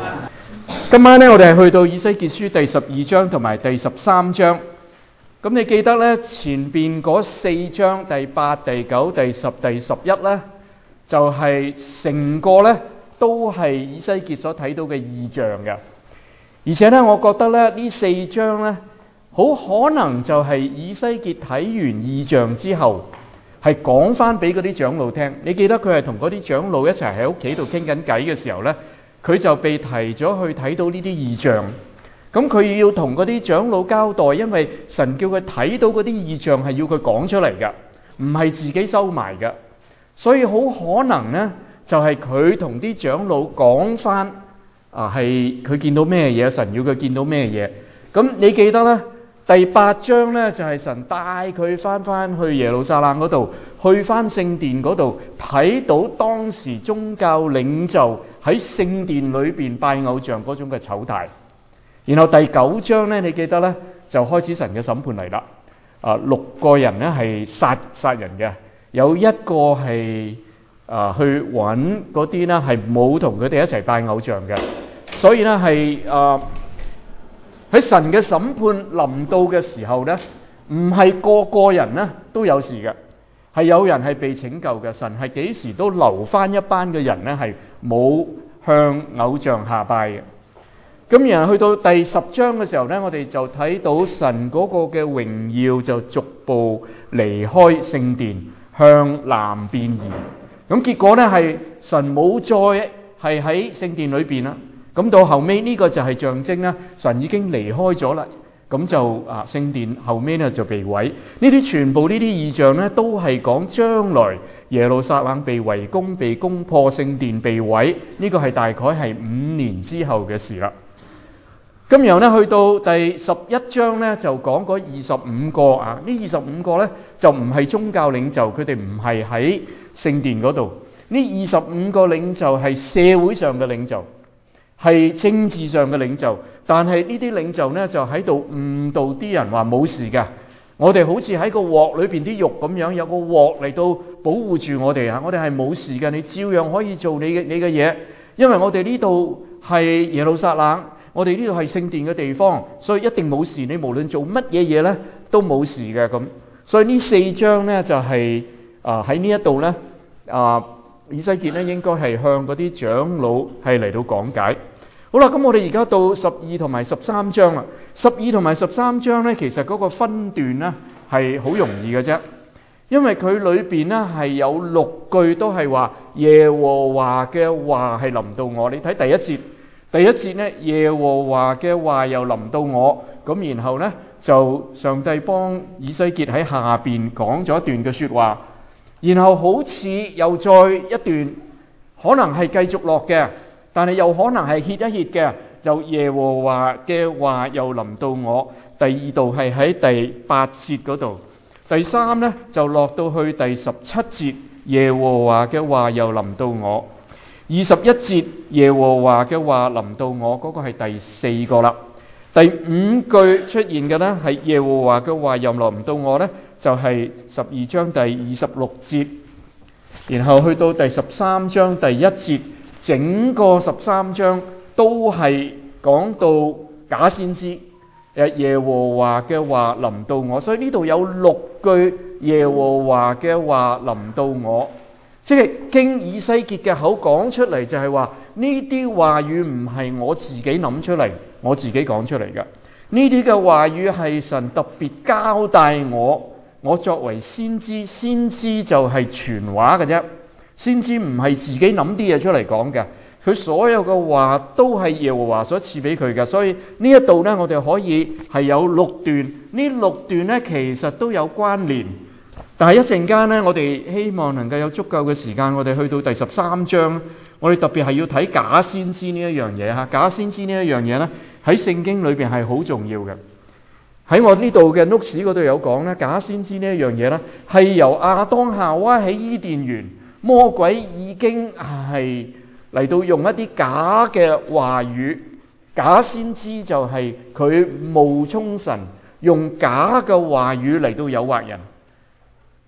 今晚咧，我哋係去到以西結書第12章同埋第13章。咁你記得咧，前邊嗰4章第8、第9、第10、第11咧，就係成個咧都係以西結所睇到嘅異象嘅。而且咧，我覺得咧呢4章咧，好可能就係以西結睇完異象之後，係講翻俾嗰啲長老聽。你記得佢係同嗰啲長老一齊喺屋企度傾緊偈嘅時候咧，佢就被提咗去睇到呢啲異象，咁佢要同嗰啲長老交代，因為神叫佢睇到嗰啲異象係要佢講出嚟嘅，唔係自己收埋嘅，所以好可能呢，就係佢同啲長老講翻係佢見到咩嘢，神要佢見到咩嘢。咁你記得呢，第8章呢，就係神帶佢翻去耶路撒冷嗰度，去翻聖殿嗰度，睇到當時宗教領袖喺聖殿裏邊拜偶像嗰種嘅醜態。然後第9章呢，你記得呢，就開始神嘅審判嚟啦。6個人呢係殺人嘅，有一個係去揾嗰啲呢係冇同佢哋一齊拜偶像嘅，所以呢係喺神嘅審判臨到嘅時候呢，唔係個個人呢都有事嘅，係有人係被拯救嘅。神係幾時都留翻一班嘅人呢係冇向偶像下拜嘅。咁然後去到第10章嘅時候呢，我哋就睇到神嗰個嘅榮耀就逐步離開聖殿，向南邊移。咁結果呢係神冇再係喺聖殿裏邊啦。咁到後尾呢個就係象徵啦，神已經離開咗啦。咁就聖殿後尾呢就被毀。呢啲全部呢啲異象呢，都係講將來耶路撒冷被圍攻、被攻破、聖殿被毀。呢個係大概係5年之後嘅事啦。咁然後呢，去到第11章呢，就講嗰25個呢25個呢，就唔係宗教領袖，佢哋唔係喺聖殿嗰度。呢25個領袖係社會上嘅領袖，係政治上嘅領袖。但係呢啲領袖呢，就喺度誤導啲人話冇事㗎。我哋好似喺個鑊裏邊啲肉咁樣，有個鑊嚟到保護住我哋。我哋係冇事㗎，你照樣可以做你嘅嘢，因為我哋呢度係耶路撒冷。我哋呢度係聖殿嘅地方，所以一定冇事。你無論做乜嘢嘢呢，都冇事嘅咁。所以呢4章呢，就係喺呢一度呢，以西結呢應該係向嗰啲長老係嚟到講解。好啦，咁我哋而家到12同埋13章啦。12同埋13章呢，其實嗰個分段呢係好容易嘅啫，因為佢裏邊呢係有6句都係話耶和華嘅話係臨到我。你睇第一節呢，耶和華嘅話又臨到我，咁然後呢，就上帝幫以西結喺下邊講咗一段嘅說話，然後好似又再一段，可能係繼續落嘅，但係又可能係歇一歇嘅，就耶和華嘅話又臨到我。第2度係喺第8節嗰度，第3呢，就落到去第17節，耶和華嘅話又臨到我。21節耶和華嘅話臨到我，嗰個係第4個啦。第5句出現嘅呢係耶和華嘅話又臨到我呢，就係12章第26節，然後去到第13章第1節，整個13章都係講到假先知。耶和華嘅話臨到我，所以呢度有6句耶和華嘅話臨到我。即係經以西結嘅口講出嚟，就係話呢啲話語唔係我自己諗出嚟，我自己講出嚟嘅。呢啲嘅話語係神特別交代我作為先知，先知就係傳話嘅啫。先知唔係自己諗啲嘢出嚟講嘅，佢所有嘅話都係耶和華所賜俾佢嘅。所以呢一度呢，我哋可以係有6段，呢6段呢，其實都有關聯。但係一陣間呢，我哋希望能夠有足夠嘅時間，我哋去到第13章，我哋特別係要睇假先知呢一樣嘢嚇。假先知呢一樣嘢呢，喺聖經裏邊係好重要嘅。喺我呢度嘅 notes 嗰度有講呢，假先知呢一樣嘢呢，係由亞當夏娃喺伊甸園，魔鬼已經係嚟到用一啲假嘅話語。假先知就係佢冒充神，用假嘅話語嚟到誘惑人。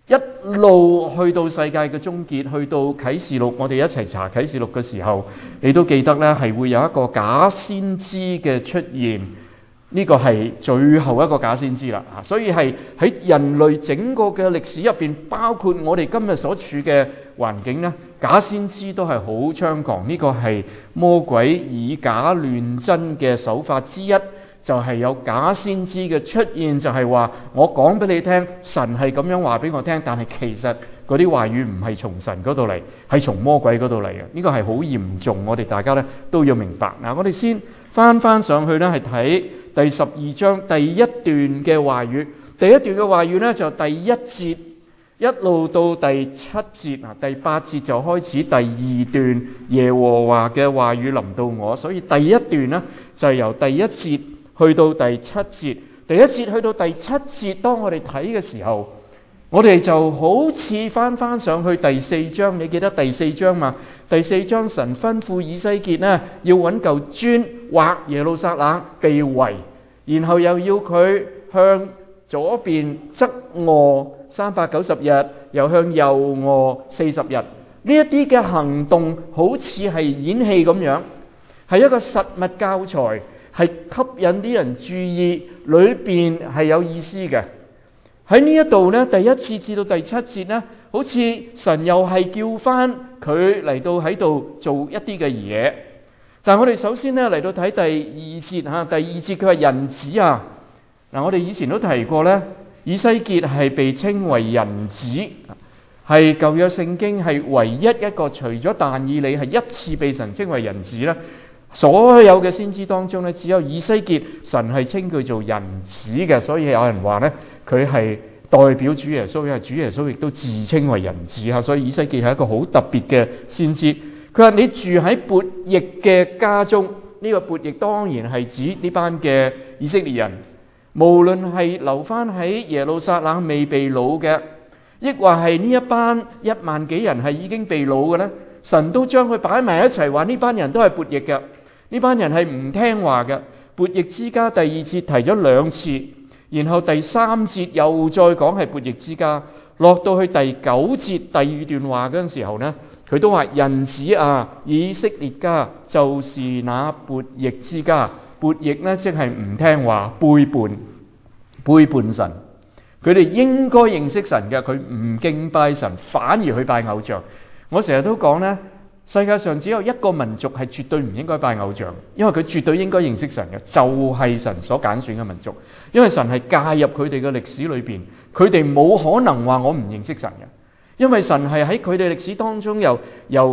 一路去到世界嘅終結，去到啟示錄，我哋一齊查啟示錄嘅時候，你都記得呢係會有一個假先知嘅出現，呢個係最後一個假先知啦。所以係喺人類整個嘅歷史入邊，包括我哋今日所處嘅環境呢，假先知都係好猖狂。呢個係魔鬼以假亂真嘅手法之一，就係有假先知嘅出現，就係話我講俾你聽，神係咁樣話俾我聽，但係其實嗰啲話語唔係從神嗰度嚟，係從魔鬼嗰度嚟嘅。呢個係好嚴重，我哋大家咧都要明白。嗱，我哋先翻上去咧，係睇第12章第一段嘅話語。第一段嘅話語咧就第1節一路到第7節啊，第8節就開始第2段耶和華嘅話語臨到我，所以第一段呢，就係由第1節去到第7節，第1節去到第7節，當我哋睇嘅時候，我哋就好似翻上去第4章，你記得第4章嘛？第4章神吩咐以西結呢，要揾嚿磚畫耶路撒冷被圍，然後又要佢向左邊側臥390日，又向右臥40日。呢一啲嘅行動好似係演戲咁樣，係一個實物教材，係吸引啲人注意，裏邊係有意思嘅。喺呢一度呢，第1節至到第7節呢，好似神又係叫翻佢嚟到喺度做一啲嘅嘢。但係我哋首先呢嚟到睇第2節嚇，第2節佢話人子啊，嗱我哋以前都提過呢，以西結係被稱為人子，係舊約聖經係唯一一個除咗但以理係一次被神稱為人子呢。所有嘅先知當中咧，只有以西結神係稱佢做人子嘅，所以有人話咧佢係代表主耶穌，因為主耶穌亦都自稱為人子嚇，所以以西結係一個好特別嘅先知。佢話你住喺悖逆嘅家中，呢個悖逆當然係指呢班嘅以色列人，無論係留翻喺耶路撒冷未被擄嘅，抑或係呢一班1萬幾人係已經被擄嘅咧，神都將佢擺埋一齊，話呢班人都係悖逆嘅。呢班人係唔聽話嘅。悖逆之家第2節提咗2次，然後第3節又再講係悖逆之家，落到去第9節第2段話嗰陣時候呢，佢都話人子啊，以色列家就是那悖逆之家。悖逆呢，即係唔聽話，背叛神。佢哋應該認識神嘅，佢唔敬拜神，反而去拜偶像。我成日都講呢，世界上只有一個民族係絕對唔應該拜偶像，因為佢絕對應該認識神嘅，就係神所揀選嘅民族。因為神係介入佢哋嘅歷史裏邊，佢哋冇可能話我唔認識神嘅，因為神係喺佢哋歷史當中由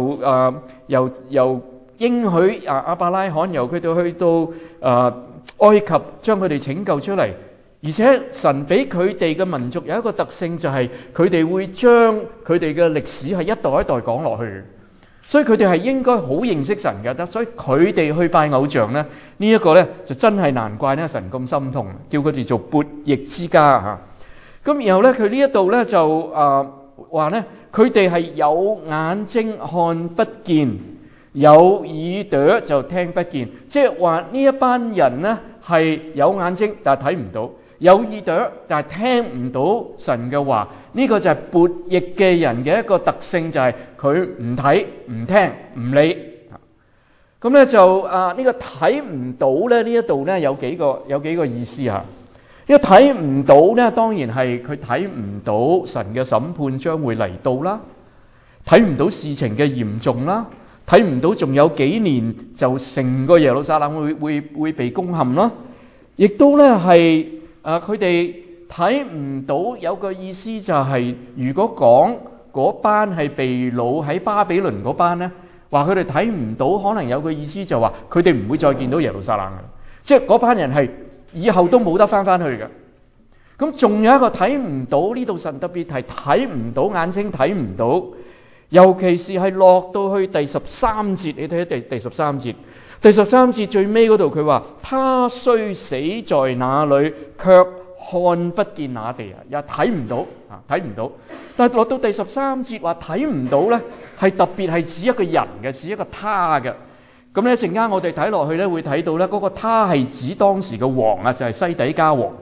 應許亞伯拉罕，由佢哋去到埃及，將佢哋拯救出嚟。而且神俾佢哋嘅民族有一個特性，就係佢哋會將佢哋嘅歷史係一代一代講落去，所以佢哋係應該好認識神嘅。所以佢哋去拜偶像呢，呢一個呢就真係難怪呢神咁心痛，叫佢哋做悖逆之家嚇。咁然後呢，佢呢一度呢就話呢，佢哋係有眼睛看不見，有耳朵就聽不見，即係話呢一班人呢係有眼睛但係睇唔到，有耳朵但係聽唔到神嘅話。呢個就係悖逆嘅人嘅一個特性，就係佢唔睇唔聽唔理。咁咧就呢個睇唔到咧，呢一度咧有幾個意思嚇。因為睇唔到咧，當然係佢睇唔到神嘅審判將會嚟到啦，睇唔到事情嘅嚴重啦，睇唔到仲有幾年就成個耶路撒冷會被攻陷啦，亦都咧係佢哋睇唔到。有個意思就係，如果講嗰班係被擄喺巴比倫嗰班咧，話佢哋睇唔到，可能有個意思就話佢哋唔會再見到耶路撒冷嘅，即係嗰班人係以後都冇得翻去嘅。咁仲有一個睇唔到，呢度神特別提睇唔到，眼睛睇唔到，尤其是係落到去第13節，你睇第13節，第13節最尾嗰度佢話：他雖死在那裏，卻看不見那地啊，又睇唔到啊，睇唔到。但係落到第13節話睇唔到咧，係特別係指一個人嘅，指一個他嘅。咁咧陣間我哋睇落去咧，會睇到咧嗰個他係指當時嘅王啊，就係西底家王。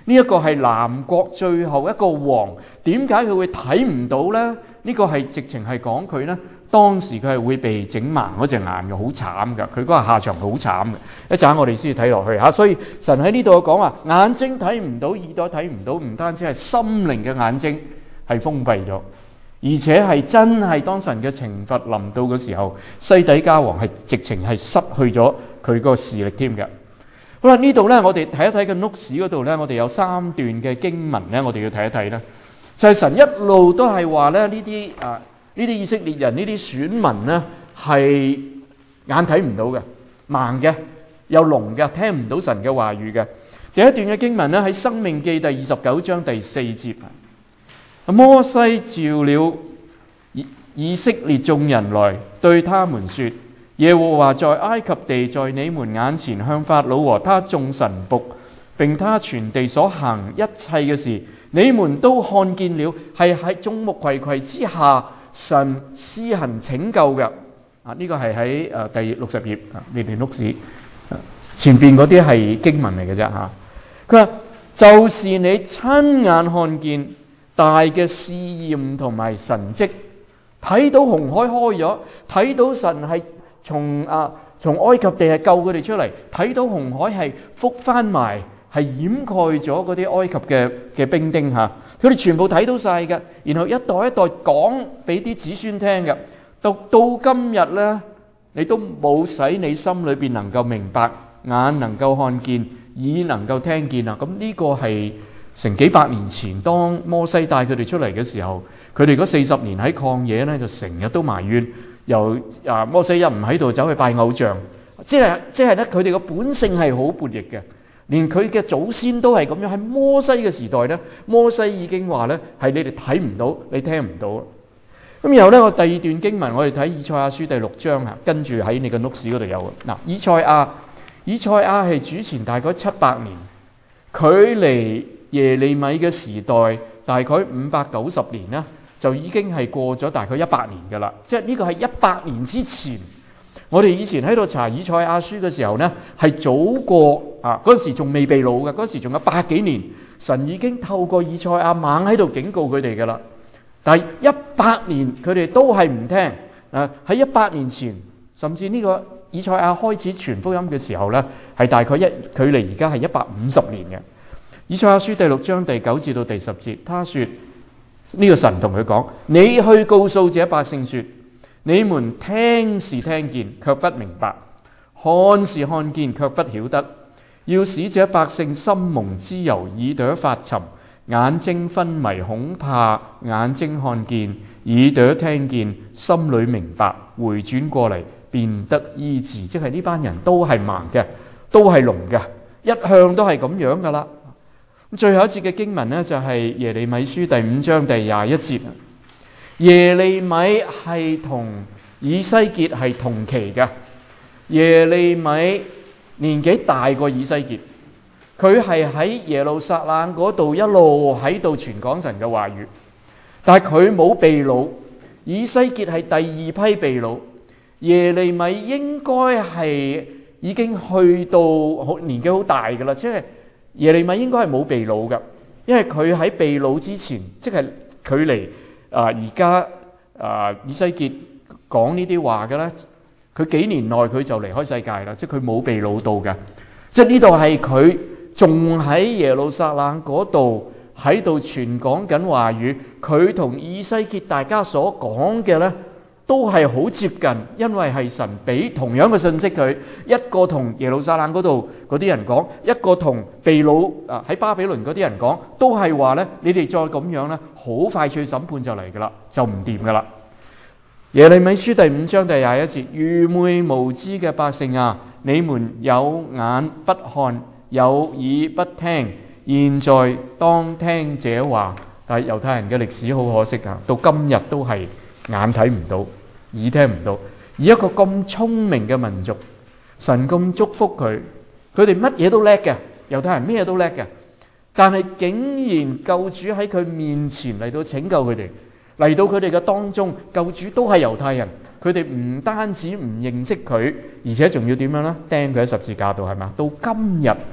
呢一個係南國最後一個王，點解佢會睇唔到呢？呢個係直情係講佢呢，當時佢係會被整盲嗰隻眼嘅，好慘噶。佢嗰個下場好慘嘅。一陣我哋先睇落去嚇。所以神喺呢度講話，眼睛睇唔到，耳朵睇唔到，唔單止係心靈嘅眼睛係封閉咗，而且係真係當神嘅懲罰臨到嘅時候，西底家王係直情係失去咗佢個視力添嘅。好啦，呢度呢，我哋睇一睇個 notes 嗰度呢，我哋有3段嘅經文呢，我哋要睇一睇呢，就係神一路都係話咧，呢啲以色列人呢啲選民呢係眼睇唔到嘅，盲嘅，又聾嘅，聽唔到神嘅話語嘅。第一段嘅經文呢，喺申命記第29章第4節，摩西召了以色列眾人來，對他們說：耶和華在埃及地，在你們眼前向法老和他眾臣僕，並他全地所行一切嘅事，你們都看見了，係喺眾目睽睽之下，神施行拯救嘅。呢個係喺第60頁呢段錄史，前邊嗰啲係經文嚟嘅啫嚇。佢話就是你親眼看見大嘅試驗同埋神蹟，睇到紅海開咗，睇到神係從埃及地係救佢哋出嚟，睇到紅海係覆翻埋，係掩蓋咗嗰啲埃及嘅兵丁嚇，佢哋全部睇到晒嘅，然後一代一代講俾啲子孫聽嘅，到今日呢，你都冇使你心裏邊能夠明白，眼能夠看見，耳能夠聽見啊！咁呢個係成幾百年前，當摩西帶佢哋出嚟嘅時候，佢哋嗰40年喺曠野呢，就成日都埋怨。由摩西一唔喺度走去拜偶像，即係咧佢哋個本性係好叛逆嘅，連佢嘅祖先都係咁樣。喺摩西嘅時代咧，摩西已經話咧係你哋睇唔到，你聽唔到。咁然後咧，我第2段經文我哋睇以賽亞書第6章啊，跟住喺你嘅 notes 嗰度有嗱，以賽亞係主前大概700年，距離耶利米嘅時代大概590年啦。就已經係過咗大概100年㗎啦，即係呢個係100年之前。我哋以前喺度查以賽亞書嘅時候呢，係早過嗰陣時仲未被擄嘅，嗰陣時仲有100幾年，神已經透過以賽亞猛喺度警告佢哋㗎啦。但係100年佢哋都係唔聽。喺100年前，甚至呢個以賽亞開始傳福音嘅時候呢，係大概距離而家係150年嘅。以賽亞書第6章第9至到第10節，他說。呢個神同佢講：你去告訴這百姓說，你們聽是聽見，卻不明白；看是看見，卻不曉得。要使這百姓心蒙脂油，耳朵發沉，眼睛昏迷，恐怕眼睛看見，耳朵聽見，心裏明白，回轉過嚟，便得醫治。即係呢班人都係盲嘅，都係聾嘅，一向都係咁樣噶啦。最後一節嘅經文呢，就係耶利米書第5章第21節。耶利米係同以西結係同期嘅。耶利米年紀大過以西結，佢係喺耶路撒冷嗰度一路喺度傳講神嘅話語，但係佢冇被擄。以西結係第2批被擄，耶利米應該係已經去到年紀好大噶啦，即係。耶利米應該係冇被擄嘅，因為佢喺被擄之前，即係距離而家以西結講呢啲話嘅咧，佢幾年內佢就離開世界啦，即係佢冇被擄到嘅。即係呢度係佢仲喺耶路撒冷嗰度喺度傳講緊話語，佢同以西結大家所講嘅咧，都係好接近，因為係神俾同樣嘅信息佢，一個同耶路撒冷嗰度嗰啲人講，一個同被擄喺巴比倫嗰啲人講，都係話咧，你哋再咁樣咧，好快脆審判就嚟噶啦，就唔掂噶啦。耶利米書第5章第21節：愚昧無知嘅百姓啊，你們有眼不看，有耳不聽，現在當聽這話。但係猶太人嘅歷史好可惜啊，到今日都係眼睇唔到，耳聽唔到。而一個咁聰明嘅民族，神咁祝福佢，佢哋乜嘢都叻嘅，猶太人咩嘢都叻嘅，但係竟然救主喺佢面前嚟到拯救佢哋，嚟到佢哋嘅當中，救主都係猶太人，佢哋唔單止唔認識佢，而且仲要點樣呢？釘佢喺十字架度，係嘛？到今日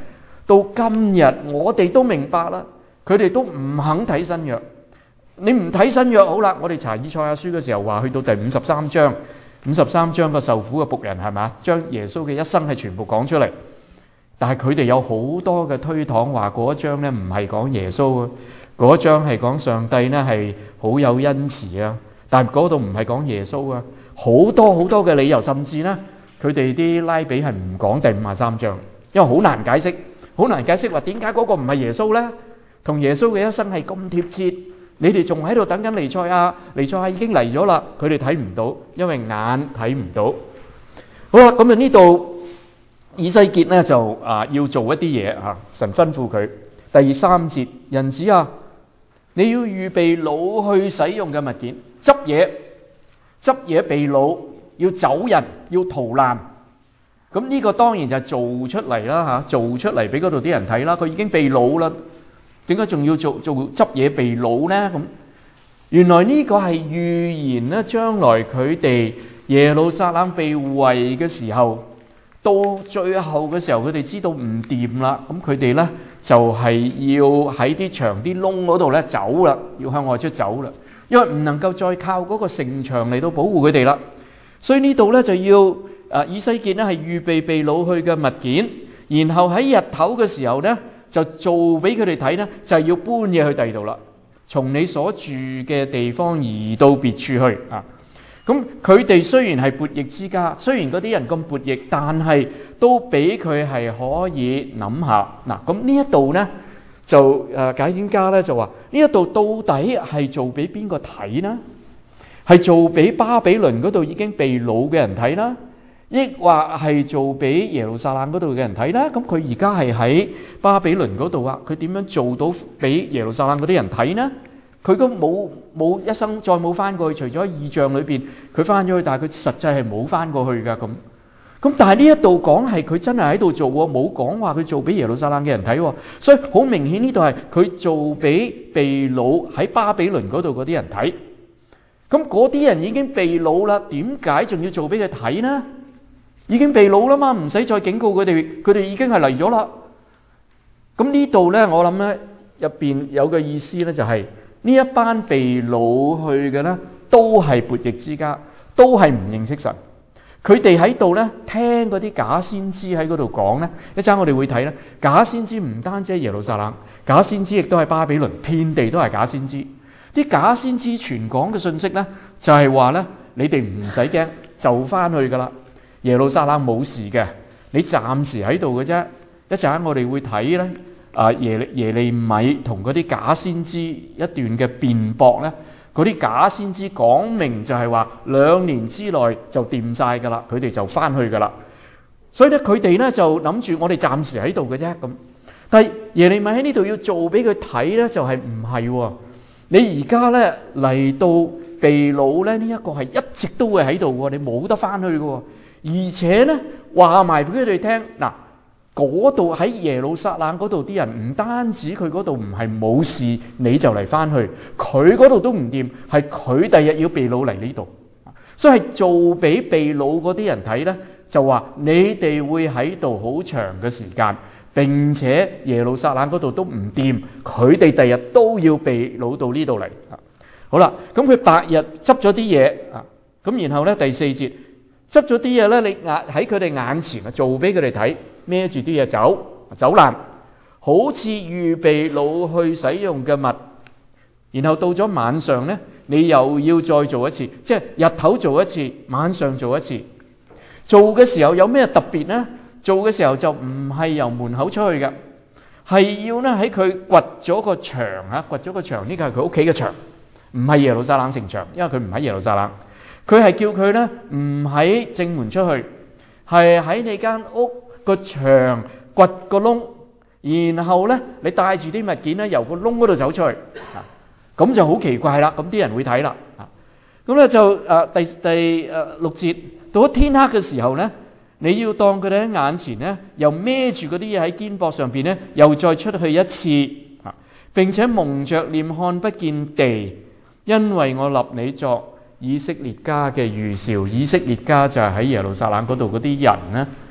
到今日我哋都明白啦，佢哋都唔肯睇新約。你唔睇新約好啦，我哋查以賽亞書嘅時候話，去到第53章，53章個受苦嘅僕人係咪，將耶穌嘅一生係全部講出嚟。但係佢哋有好多嘅推搪，話嗰一章咧唔係講耶穌啊，嗰一章係講上帝咧係好有恩慈啊，但係嗰度唔係講耶穌啊，好多嘅理由，甚至咧佢哋啲拉比係唔講第53章，因為好難解釋，話點解嗰個唔係耶穌咧？同耶穌嘅一生係咁貼切，你哋仲喺度等緊彌賽亞，彌賽亞已經嚟咗啦，佢哋睇唔到，因為眼睇唔到。好啦，咁啊呢度。以西結咧就要做一啲嘢嚇，神吩咐佢。第3節，人子啊，你要預備擄去使用嘅物件，執嘢被擄，要走人，要逃難。咁呢個當然就係做出嚟啦嚇，做出嚟俾嗰度啲人睇啦。佢已經被擄啦，點解仲要做執嘢被擄呢？咁原來呢個係預言咧，將來佢哋耶路撒冷被圍嘅時候。到最後嘅時候，佢哋知道唔掂啦，咁佢哋咧就係要喺啲牆啲窿嗰度咧走啦，要向外出走啦，因為唔能夠再靠嗰個城牆嚟到保護佢哋啦。所以呢度咧就要以西結咧係預備被擄去嘅物件，然後喺日頭嘅時候咧就做俾佢哋睇咧，就係要搬嘢去第二度啦，從你所住嘅地方移到別處去啊。咁佢哋雖然係悖逆之家，雖然嗰啲人咁悖逆，但係都俾佢係可以諗下嗱。咁呢一度呢，就解經家呢就話呢一度到底係做俾邊個睇呢？係做俾巴比倫嗰度已經被擄嘅人睇啦，抑或係做俾耶路撒冷嗰度嘅人睇呢？咁佢而家係喺巴比倫嗰度啊，佢點樣做到俾耶路撒冷嗰啲人睇呢？佢都冇一生再冇翻過去，除咗異象裏邊佢翻咗去，但係佢實際係冇翻過去噶咁。但係呢一度講係佢真係喺度做喎，冇講話佢做俾耶路撒冷嘅人睇喎。所以好明顯呢度係佢做俾被擄喺巴比倫嗰度嗰啲人睇。咁嗰啲人已經被擄啦，點解仲要做俾佢睇呢？已經被擄啦嘛，唔使再警告佢哋，佢哋已經係嚟咗啦。咁呢度呢，我諗呢入邊有個意思呢，就係。呢一班被擄去嘅呢，都係悖逆之家，都係唔認識神。佢哋喺度呢，聽嗰啲假先知喺嗰度講呢，一陣我哋會睇呢，假先知唔單止係耶路撒冷，假先知亦都係巴比倫，遍地都係假先知。啲假先知傳講嘅信息呢，就係話呢，你哋唔使驚，就翻去噶啦。耶路撒冷冇事嘅，你暫時喺度嘅啫。一陣我哋會睇呢。耶利米同嗰啲假先知一段嘅辯駁呢，嗰啲假先知講明就係話2年之內就掂晒噶啦，佢哋就翻去噶啦。所以咧佢哋呢就諗住我哋暫時喺度嘅啫咁。但係耶利米喺呢度要做俾佢睇呢，就係唔係喎？你而家呢嚟到被擄呢，呢一個係一直都會喺度喎，你冇得翻去嘅喎。而且呢話埋俾佢哋聽嗱。嗰度喺耶路撒冷嗰度啲人唔單止佢嗰度唔係冇事，你就嚟翻去，佢嗰度都唔掂，係佢第日要被擄嚟呢度，所以係做俾被擄嗰啲人睇呢，就話你哋會喺度好長嘅時間，並且耶路撒冷嗰度都唔掂，佢哋第日都要被擄到呢度嚟。好啦，咁佢白日執咗啲嘢啊，咁然後呢第4節執咗啲嘢呢，你喺佢哋眼前啊做俾佢哋睇。孭住啲嘢走難，好似預備擄去使用嘅物，然後到咗晚上呢，你又要再做一次，即係日頭做一次，晚上做一次。做嘅時候有咩特別呢？做嘅時候就唔係由門口出去嘅，係要呢喺佢掘咗個牆啊，掘咗個牆，呢個係佢屋企嘅牆，唔係耶路撒冷城牆，因為佢唔喺耶路撒冷，佢係叫佢呢唔喺正門出去，係喺你間屋個牆掘個窿，然後咧你帶住啲物件咧由個窿嗰度走出去，咁就好奇怪啦。咁啲人會睇啦。咁咧就第6節，到咗天黑嘅時候咧，你要當佢哋喺眼前咧，又孭住嗰啲嘢喺肩膊上邊咧，又再出去一次，並且蒙着臉看不見地，因為我立你作以色列家嘅預兆。以色列家就係喺耶路撒冷嗰度嗰啲人咧。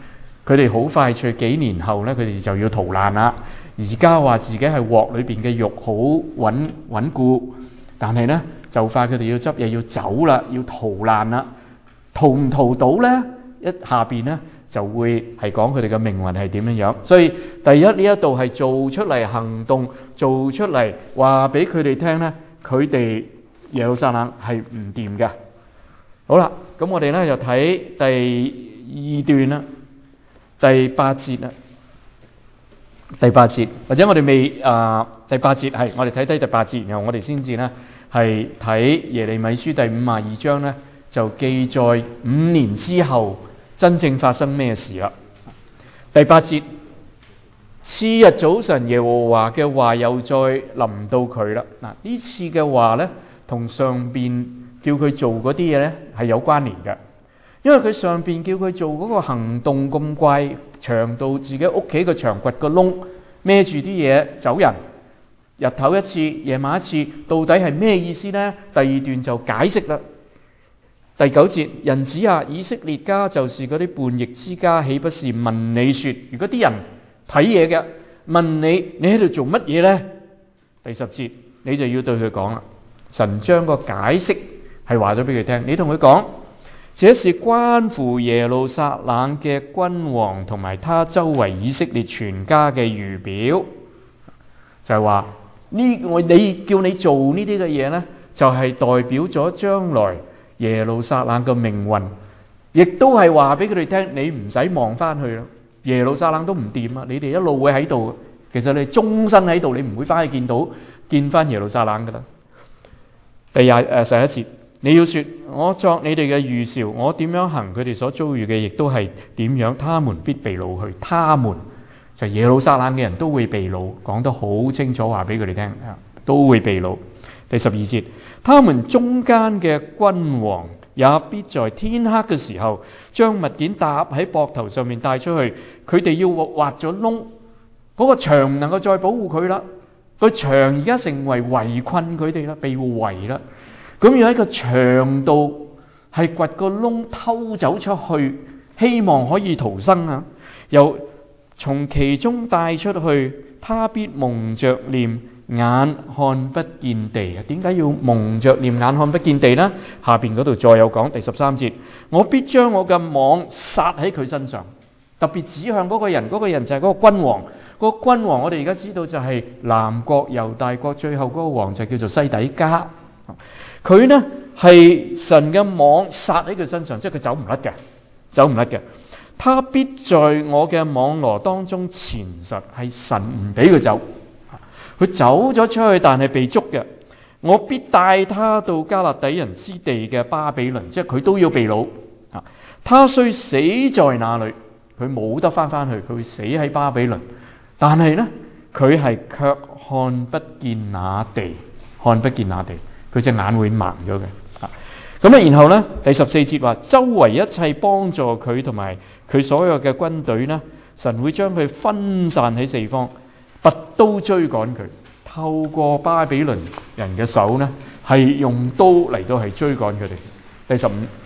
佢哋好快脆幾年後咧，佢哋就要逃難啦。而家話自己係鑊裏邊嘅肉好穩固，但係咧就快佢哋要執嘢要走啦，要逃難啦。逃唔逃到咧？一下邊咧就會係講佢哋嘅命運係點樣樣。所以第一呢一度係做出嚟行動，做出嚟話俾佢哋聽咧，佢哋耶路撒冷係唔掂嘅。好啦，咁我哋咧就睇第二段啦，第八節啦，第八節或者我哋未第八節係我哋睇低第八節，然後我哋先至咧係睇耶利米書第52章咧，就記載5年之後真正發生咩事啦。第八節，次日早晨耶和華嘅話又再臨到佢啦。嗱，呢次嘅話咧同上邊叫佢做嗰啲嘢咧係有關聯嘅，因為佢上邊叫佢做嗰個行動咁怪，長到自己屋企個牆掘個窿，孭住啲嘢走人，日頭一次，夜晚一次，到底係咩意思呢？第二段就解釋啦。第9節，人子啊，以色列家就是嗰啲叛逆之家，豈不是問你說，如果啲人睇嘢嘅問你喺度做乜嘢呢？第10節，你就要對佢講啦。神將個解釋係話咗俾佢聽，你同佢講，這是關乎耶路撒冷嘅君王同埋他周圍以色列全家嘅預表，就係話你叫你做呢啲嘅嘢呢，就係代表咗將來耶路撒冷嘅命運，亦都係話俾佢哋聽，你唔使望翻去啦，耶路撒冷都唔掂啊，你哋一路會喺度，其實你終身喺度，你唔會翻去見翻耶路撒冷噶啦。第11節，你要說，我作你哋嘅預兆，我點樣行，佢哋所遭遇嘅亦都係點樣，他們必被擄去，他們就耶路撒冷嘅人都會被擄，講得好清楚，話俾佢哋聽，都會被擄。第12節，他們中間嘅君王也必在天黑嘅時候將物件搭喺膊頭上面帶出去，佢哋要挖咗窿，嗰個牆唔能夠再保護佢啦，個牆而家成為圍困佢哋啦，被圍啦，咁要喺個牆度係掘個窿偷走出去，希望可以逃生啊！又從其中帶出去，他必蒙着臉，眼看不見地啊！點解要蒙着臉眼看不見地呢？下邊嗰度再有講，第13節，我必將我嘅網撒喺佢身上，特別指向嗰個人，嗰個人就係嗰個君王。嗰個君王我哋而家知道就係南國猶大國最後嗰個王就叫做西底家。佢呢係神嘅網撒喺佢身上，即係佢走唔甩嘅。他必在我嘅網羅當中纏實，係神唔俾佢走。佢走咗出去，但係被捉嘅。我必帶他到迦勒底人之地嘅巴比倫，即係佢都要被擄。他雖死在那裏，佢冇得翻去，佢會死喺巴比倫。但係呢，佢係卻看不見那地，佢隻眼會盲咗嘅。咁然後呢，第14節話，周圍一切幫助佢同埋佢所有嘅軍隊呢，神會將佢分散喺四方，拔刀追趕佢，透過巴比倫人嘅手呢，係用刀嚟到係追趕佢哋。第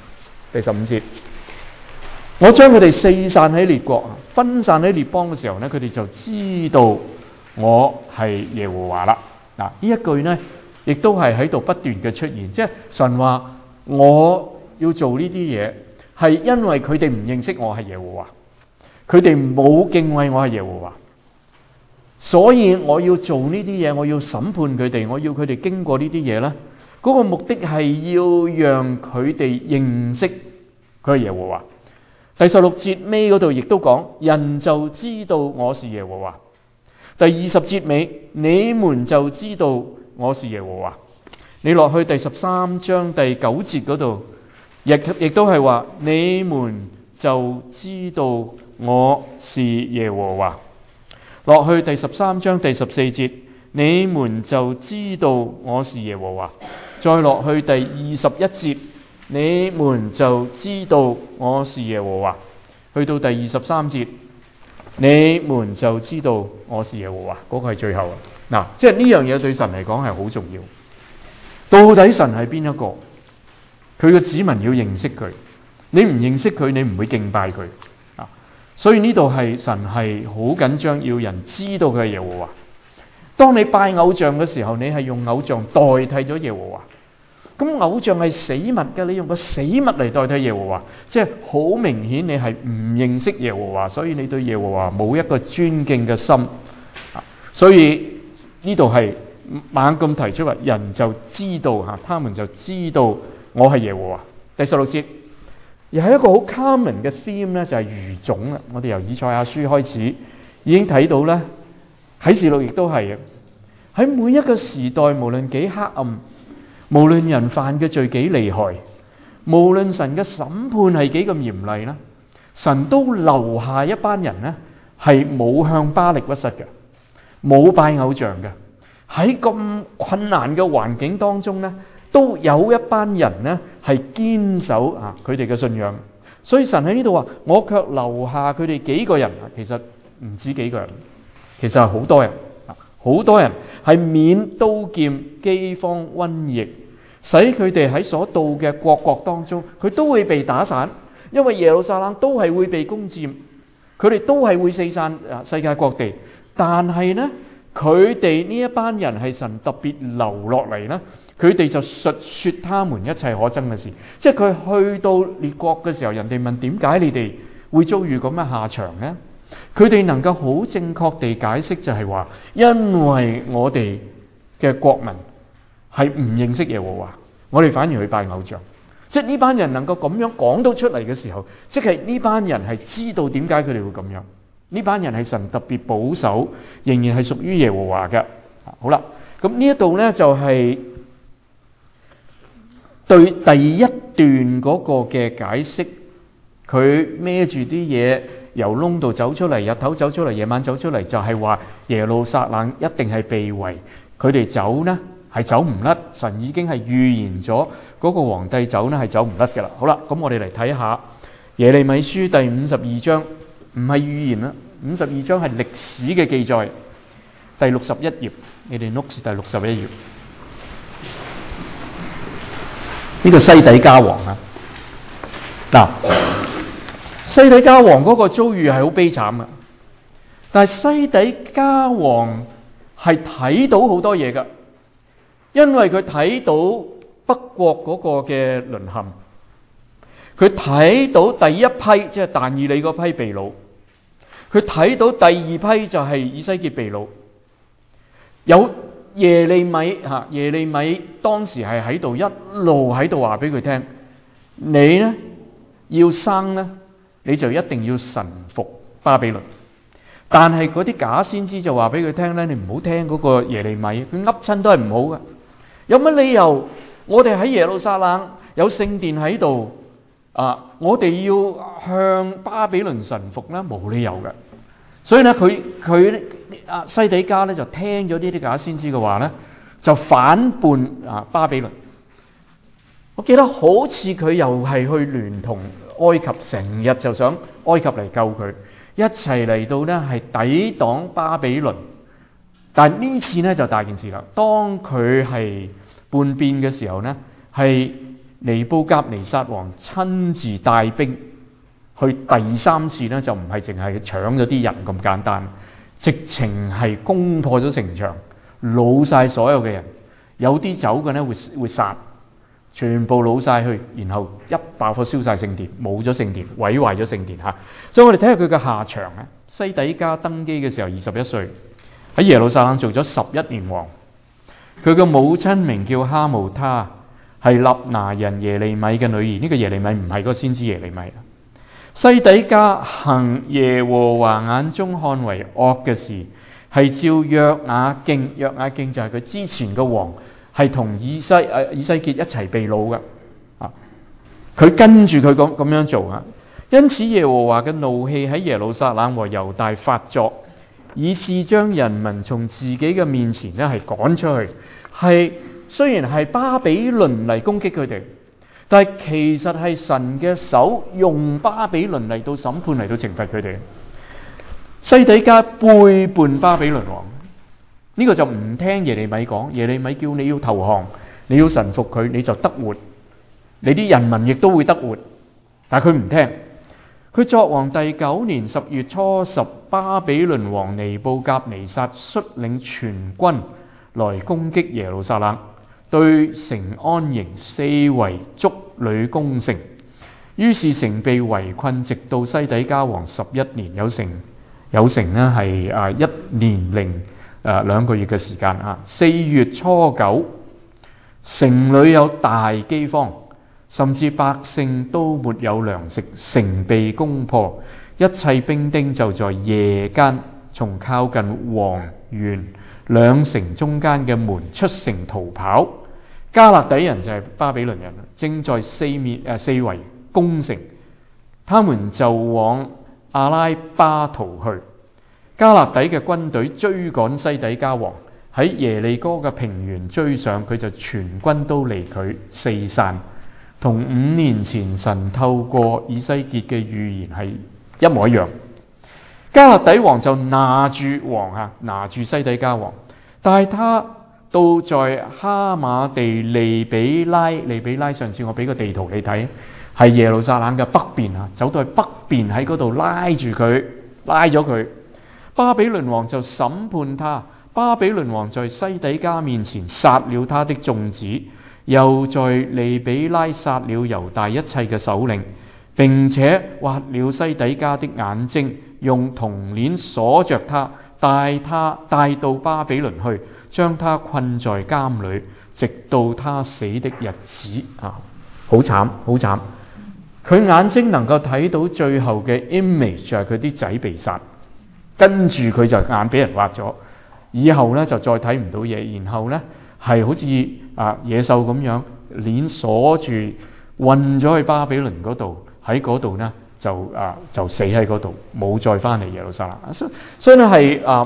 15節，我將佢哋四散喺列國，分散喺列邦嘅時候呢，佢哋就知道我係耶和華啦。嗱，呢一句呢，亦都係喺度不斷嘅出現，即係神話我要做呢啲嘢，係因為佢哋唔認識我係耶和華，佢哋冇敬畏我係耶和華，所以我要做呢啲嘢，我要審判佢哋，我要佢哋經過呢啲嘢啦。嗰個目的係要讓佢哋認識佢係耶和華。第16節尾嗰度亦都講，人就知道我是耶和華。第20節尾，你們就知道我是耶和華。你落去第13章第9節嗰度，亦都係話，你們就知道我是耶和華。落去第13章第14節，你們就知道我是耶和華。再落去第21節，你們就知道我是耶和華。去到第23節，你們就知道我是耶和華。嗰個係最後嗱，即係呢樣嘢對神嚟講係好重要。到底神係邊一個？佢嘅子民要認識佢。你唔認識佢，你唔會敬拜佢。 所以呢度係神係好緊張，要人知道佢係耶和華。當你拜偶像嘅時候，你係用偶像代替咗耶和華。咁偶像係死物嘅，你用個死物嚟代替耶和華，即係好明顯你係唔認識耶和華，所以你對耶和華冇一個尊敬嘅心。所以呢度係猛咁提出話，人就知道嚇，他們就知道我係耶和華。第16節，又係一個好 common 嘅 theme 咧，就係餘種啦。我哋由以賽亞書開始已經睇到咧，啟示錄亦都係喺每一個時代，無論幾黑暗，無論人犯嘅罪幾厲害，無論神嘅審判係幾咁嚴厲啦，神都留下一班人咧係冇向巴力屈膝嘅，冇拜偶像嘅。喺咁困難嘅環境當中咧，都有一班人咧係堅守佢哋嘅信仰。所以神喺呢度話：我卻留下佢哋幾個人，其實唔止幾個人，其實係好多人。好多人係免刀劍、饑荒、瘟疫，使佢哋喺所到嘅國當中，佢都會被打散，因為耶路撒冷都係會被攻佔，佢哋都係會四散世界各地。但係呢，佢哋呢一班人係神特別留落嚟啦，佢哋就述說他們一切可憎嘅事。即係佢去到列國嘅時候，人哋問點解你哋會遭遇咁嘅下場呢？佢哋能夠好正確地解釋，就係話，因為我哋嘅國民係唔認識耶和華，我哋反而去拜偶像。即係呢班人能夠咁樣講到出嚟嘅時候，即係呢班人係知道點解佢哋會咁樣。呢班人係神特別保守，仍然係屬於耶和華嘅。好啦，咁呢一度呢，就係對第一段嗰個嘅解釋，佢孭住啲嘢由窿度走出嚟，日頭走出嚟，夜晚走出嚟，就係話耶路撒冷一定係被圍，佢哋走呢係走唔甩。神已經係預言咗嗰個皇帝走呢係走唔甩㗎啦。好啦，咁我哋嚟睇下耶利米書第52章，唔係預言啦，52章係歷史嘅記載，第61頁，你哋 notes 第61頁，呢個西底家王啊，嗱。西底家王嗰個遭遇係好悲慘嘅，但係西底家王係睇到好多嘢㗎，因為佢睇到北國嗰個嘅淪陷，佢睇到第一批即係但以理嗰批被擄，佢睇到第二批就係以西結被擄，有耶利米當時係喺度一路喺度話俾佢聽，你呢要生呢，你就一定要臣服巴比倫。但係嗰啲假先知就話俾佢聽咧，你唔好聽嗰個耶利米，佢噏親都係唔好嘅。有乜理由我哋喺耶路撒冷有聖殿喺度我哋要向巴比倫臣服咧？冇理由嘅。所以咧，佢西底家咧就聽咗呢啲假先知嘅話咧，就反叛巴比倫。我記得好似佢又係去聯同埃及，成日就想埃及嚟救佢，一齊嚟到呢係抵擋巴比倫。但係呢次呢就大件事啦，當佢係叛變嘅時候呢，係尼布甲尼撒王親自帶兵去，第三次呢就唔係淨係搶咗啲人咁簡單，直情係攻破咗城牆，擄晒所有嘅人，有啲走嘅呢會殺。全部擄晒去，然後一爆火燒晒聖殿，冇咗聖殿，毀壞咗聖殿吓。所以我哋睇下佢嘅下場啊。西底家登基嘅時候21歲，喺耶路撒冷做咗11年王。佢嘅母親名叫哈姆他，係立拿人耶利米嘅女兒。呢個耶利米唔係嗰個先知耶利米。西底家行耶和華眼中看為惡嘅事，係照約雅敬，約雅敬就係佢之前嘅王，係同以西結一齊被擄嘅，佢跟住佢咁樣做啊。因此耶和華嘅怒氣喺耶路撒冷和猶大發作，以致將人民從自己嘅面前咧係趕出去。係雖然係巴比倫嚟攻擊佢哋，但係其實係神嘅手用巴比倫嚟到審判，嚟到懲罰佢哋。西底家背叛巴比倫王。呢個就唔聽耶利米講，耶利米叫你要投降，你要臣服佢，你就得活，你啲人民亦都會得活。但係佢唔聽， 佢作王第9年10月初10，巴比倫王尼布甲尼撒率領全軍來攻擊耶路撒冷，對城安營，四圍築壘攻城。於是城被圍困，直到西底家王11年，有成呢係1年零2個月嘅時間啊。4月初9，城裏有大饑荒，甚至百姓都沒有糧食，城被攻破，一切兵丁就在夜間從靠近王園兩城中間嘅門出城逃跑。加勒底人就係巴比倫人，正在四圍攻城，他們就往阿拉巴逃去。加勒底嘅軍隊追趕西底家王，喺耶利哥嘅平原追上，佢就全軍都離佢四散，同5年前神透過以西結嘅預言係一模一樣。加勒底王就拿住西底家王，帶他到在哈馬地利比拉，上次我俾個地圖你睇，係耶路撒冷嘅北邊啊，走到去北邊，喺嗰度拉咗佢。巴比倫王就審判他，巴比倫王在西底家面前殺了他的眾子，又在利比拉殺了猶大一切嘅首領，並且挖了西底家的眼睛，用銅鏈鎖着他，帶到巴比倫去，將他困在監裏，直到他死的日子啊！好慘，好慘！佢眼睛能夠睇到最後嘅 image 就係佢啲仔被殺，跟住佢就眼俾人挖咗，以後咧就再睇唔到嘢，然後咧係好似野獸咁樣鏈鎖住，運咗去巴比倫嗰度，喺嗰度咧就死喺嗰度，冇再翻嚟耶路撒冷。所以咧係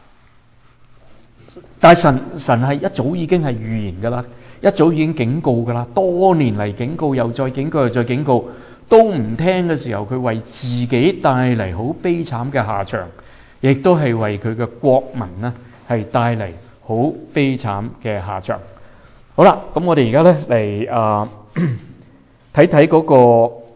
但係神係一早已經係預言噶啦，一早已經警告噶啦，多年嚟警告，又再警告，又再警告，都唔聽嘅時候，佢為自己帶嚟好悲慘嘅下場，亦都係為佢嘅國民呢係帶嚟好悲慘嘅下場。好啦，咁我哋而家咧嚟睇睇嗰個，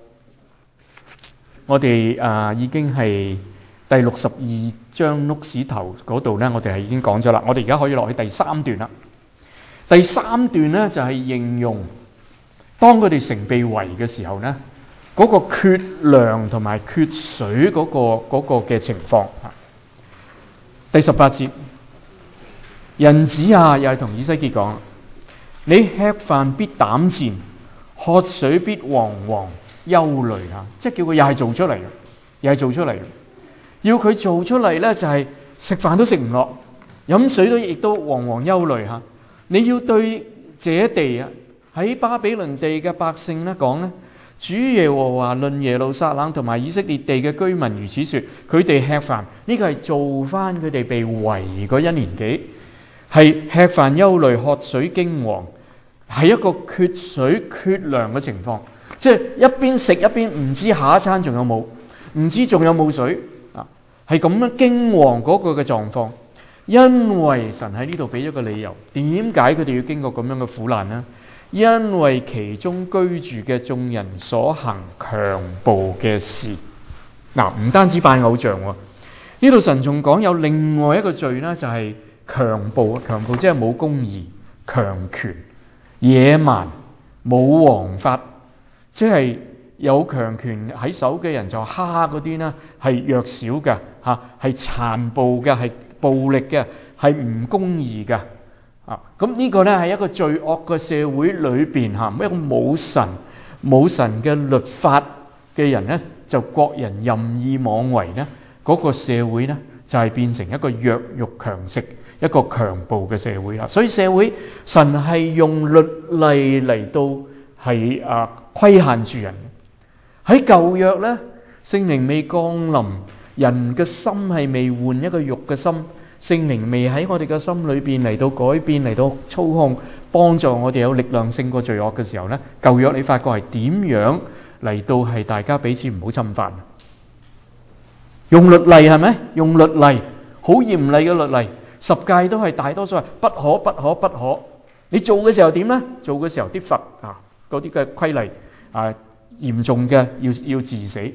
我哋已經係第62章碌屎頭嗰度咧，我哋係已經講咗啦。我哋而家可以落去第3段啦。第3段咧就係形容當佢哋城被圍嘅時候咧，嗰個缺糧同埋缺水嗰個嘅情況。第18節，人子啊，又係同以西結講，你吃飯必膽戰，喝水必惶惶憂慮啊！即係叫佢又係做出嚟嘅，又係做出嚟嘅。要佢做出嚟咧，就係食飯都食唔落，飲水都亦都惶惶憂慮嚇。你要對這地啊，喺巴比倫地嘅百姓咧講咧，主耶和華論耶路撒冷同埋以色列地嘅居民如此說：佢哋吃飯，呢個係做翻佢哋被圍嗰1年幾，係吃飯憂慮、喝水驚惶，係一個缺水缺糧嘅情況，即係一邊食一邊唔知下一餐仲有冇，唔知仲有冇水啊，係咁樣驚惶嗰個嘅狀況。因為神喺呢度俾咗個理由，點解佢哋要經過咁樣嘅苦難呢？因為其中居住嘅眾人所行強暴嘅事。嗱，唔單止拜偶像喎，呢度神仲講有另外一個罪呢，就係強暴。強暴即係冇公義、強權、野蠻、冇王法，即係有強權喺手嘅人就蝦嗰啲呢係弱小嘅嚇，係殘暴嘅，係暴力嘅，係唔公義嘅。咁呢個呢係一個罪惡嘅社會裏邊嚇，一個冇神嘅律法嘅人呢，就各人任意妄為呢，嗰個社會呢就係變成一個弱肉強食、一個強暴嘅社會啦。所以社會神係用律例嚟到係規限住人。喺舊約呢，聖靈未降臨，人嘅心係未換一個肉嘅心。聖靈未喺我哋嘅心裏邊嚟到改變，嚟到操控，幫助我哋有力量勝過罪惡嘅時候呢，舊約你發覺係點樣嚟到係大家彼此唔好侵犯，用律例係咪？用律例好嚴厲嘅律例，10誡都係大多數係不可不可不可。你做嘅時候點呢？做嘅時候啲罰嗰啲嘅規例嚴重嘅要治死。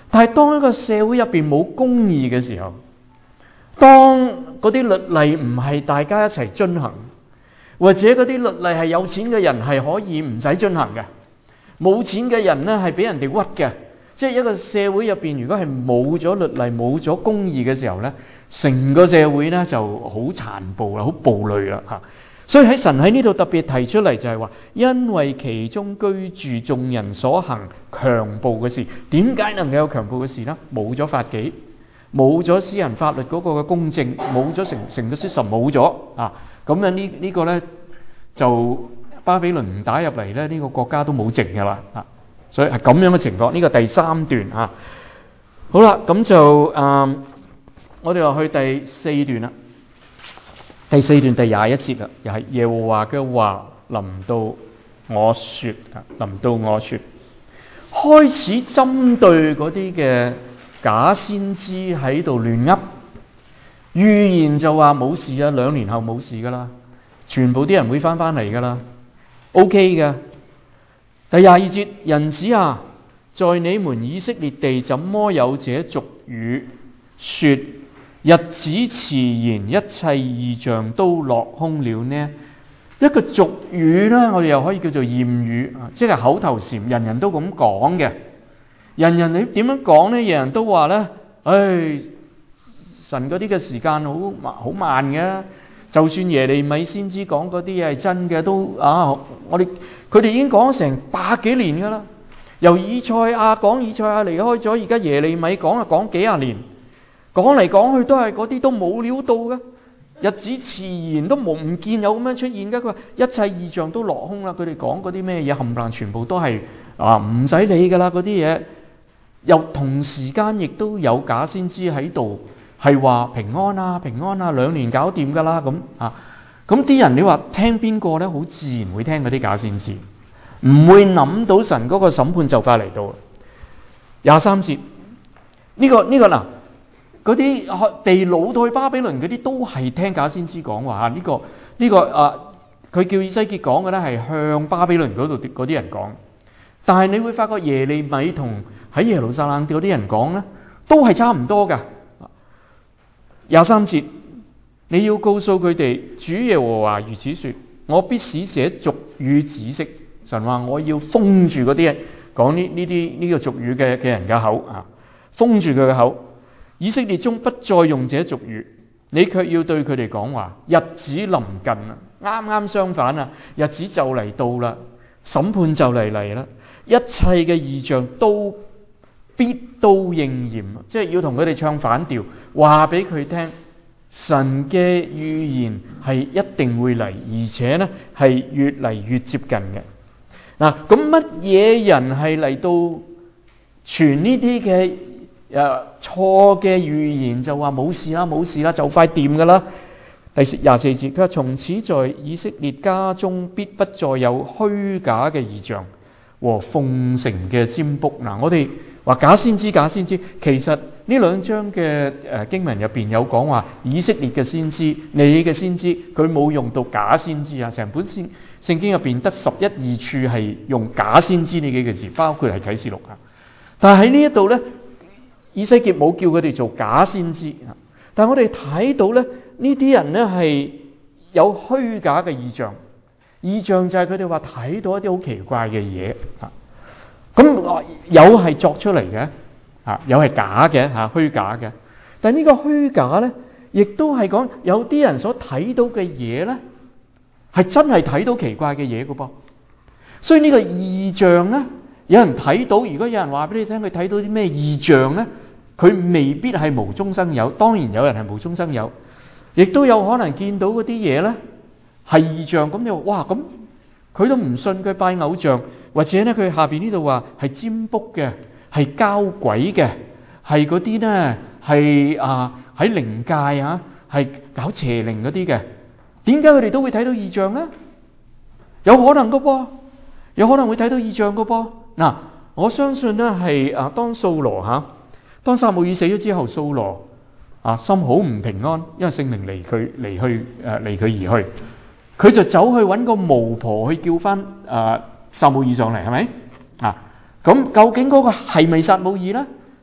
但係當一個社會入邊冇公義嘅時候，當嗰啲律例唔係大家一齊遵行，或者嗰啲律例係有錢嘅人係可以唔使遵行嘅，冇錢嘅人呢係俾人哋屈嘅，即係一個社會入邊如果係冇咗律例、冇咗公義嘅時候呢，成個社會呢就好殘暴啦，好暴戾啦嚇。所以喺神喺呢度特別提出嚟就係話，因為其中居住眾人所行強暴嘅事。點解能夠有強暴嘅事呢？冇咗法紀，冇咗私人法律嗰個嘅公正，冇咗成個 system 冇咗啊！咁樣呢個呢，就巴比倫唔打入嚟呢，呢個國家都冇剩噶啦啊！所以係咁樣嘅情況。呢個第三段啊，好啦，咁就我哋落去第四段啦。第四段第21節啦，又係耶和華嘅話臨到我說，開始針對嗰啲嘅假先知喺度亂噏預言，就話冇事啊，2年後冇事噶啦，全部啲人會翻嚟噶啦 ，OK 嘅。第22節，人子啊，在你們以色列地怎麼有這俗語說，日子遲延，一切異象都落空了呢？一個俗語呢，我哋又可以叫做諺語，即係口頭禪，人人都咁講嘅。人你點樣講呢？人人都話呢，神嗰啲嘅時間好慢嘅。就算耶利米先知講嗰啲嘢係真嘅，都佢哋已經講成100幾年噶啦。由以賽亞講，以賽亞離開咗，而家耶利米講幾廿年。講嚟講去都係嗰啲，都冇料到嘅。日子遲延都唔見有咁樣出現嘅。佢話一切異象都落空啦。佢哋講嗰啲咩嘢冚唪唥全部都係唔使理噶啦，嗰啲嘢。又同時間亦都有假先知喺度，係話平安啊，2年搞掂噶啦咁啊。咁啲人你話聽邊個呢？好自然會聽嗰啲假先知，唔會諗到神嗰個審判就快嚟到。23節呢個嗱。嗰啲被擄到去巴比倫嗰啲都係聽假先知講話。佢叫以西結講嘅咧係向巴比倫嗰度嗰啲人講，但係你會發覺耶利米同喺耶路撒冷嗰啲人講咧都係差唔多噶。23節，你要告訴佢哋，主耶和華如此說，我必使這俗語止息。神話我要封住嗰啲講呢個俗語嘅人嘅口啊，封住佢嘅口。以色列中不再用這俗語，你卻要對佢哋講話，日子臨近啦，啱啱相反啊，日子就嚟到啦，審判就嚟啦，一切嘅異象必都應驗，即係要同佢哋唱反調，話俾佢聽，神嘅預言係一定會嚟，而且呢係越嚟越接近嘅。嗱，咁乜嘢人係嚟到傳呢啲嘅錯嘅預言，就話冇事啦，就快掂噶啦。第24節，佢話從此在以色列家中必不再有虛假嘅異象和奉承嘅占卜。嗱，我哋話假先知，其實呢兩章嘅經文入邊有講話以色列嘅先知，你嘅先知，佢冇用到假先知啊。成本聖經入邊得11、12處係用假先知呢幾個字，包括係啟示錄啊。但係喺呢一度呢，以西結冇叫佢哋做假先知，但係我哋睇到咧，呢啲人咧係有虛假嘅異象，異象就係佢哋話睇到一啲好奇怪嘅嘢，咁有係作出嚟嘅，有係假嘅，虛假嘅。但係呢個虛假咧，亦都係講有啲人所睇到嘅嘢咧，係真係睇到奇怪嘅嘢㗎噃。所以呢個異象咧，有人睇到，如果有人話俾你聽佢睇到啲咩異象咧，佢未必係無中生有，當然有人係無中生有，亦都有可能見到嗰啲嘢咧係異象。咁你話哇，咁佢都唔信佢拜偶像，或者咧佢下邊呢度話係占卜嘅，係交鬼嘅，係嗰啲咧係喺靈界係搞邪靈嗰啲嘅，點解佢哋都會睇到異象咧？有可能噶噃，有可能會睇到異象噶噃。嗱，我相信咧係當掃羅當撒母耳死咗之後，掃羅心好唔平安，因為聖靈離佢而去，佢就走去揾個巫婆去叫翻撒母耳上嚟，係咪？咁究竟嗰個係咪撒母耳咧？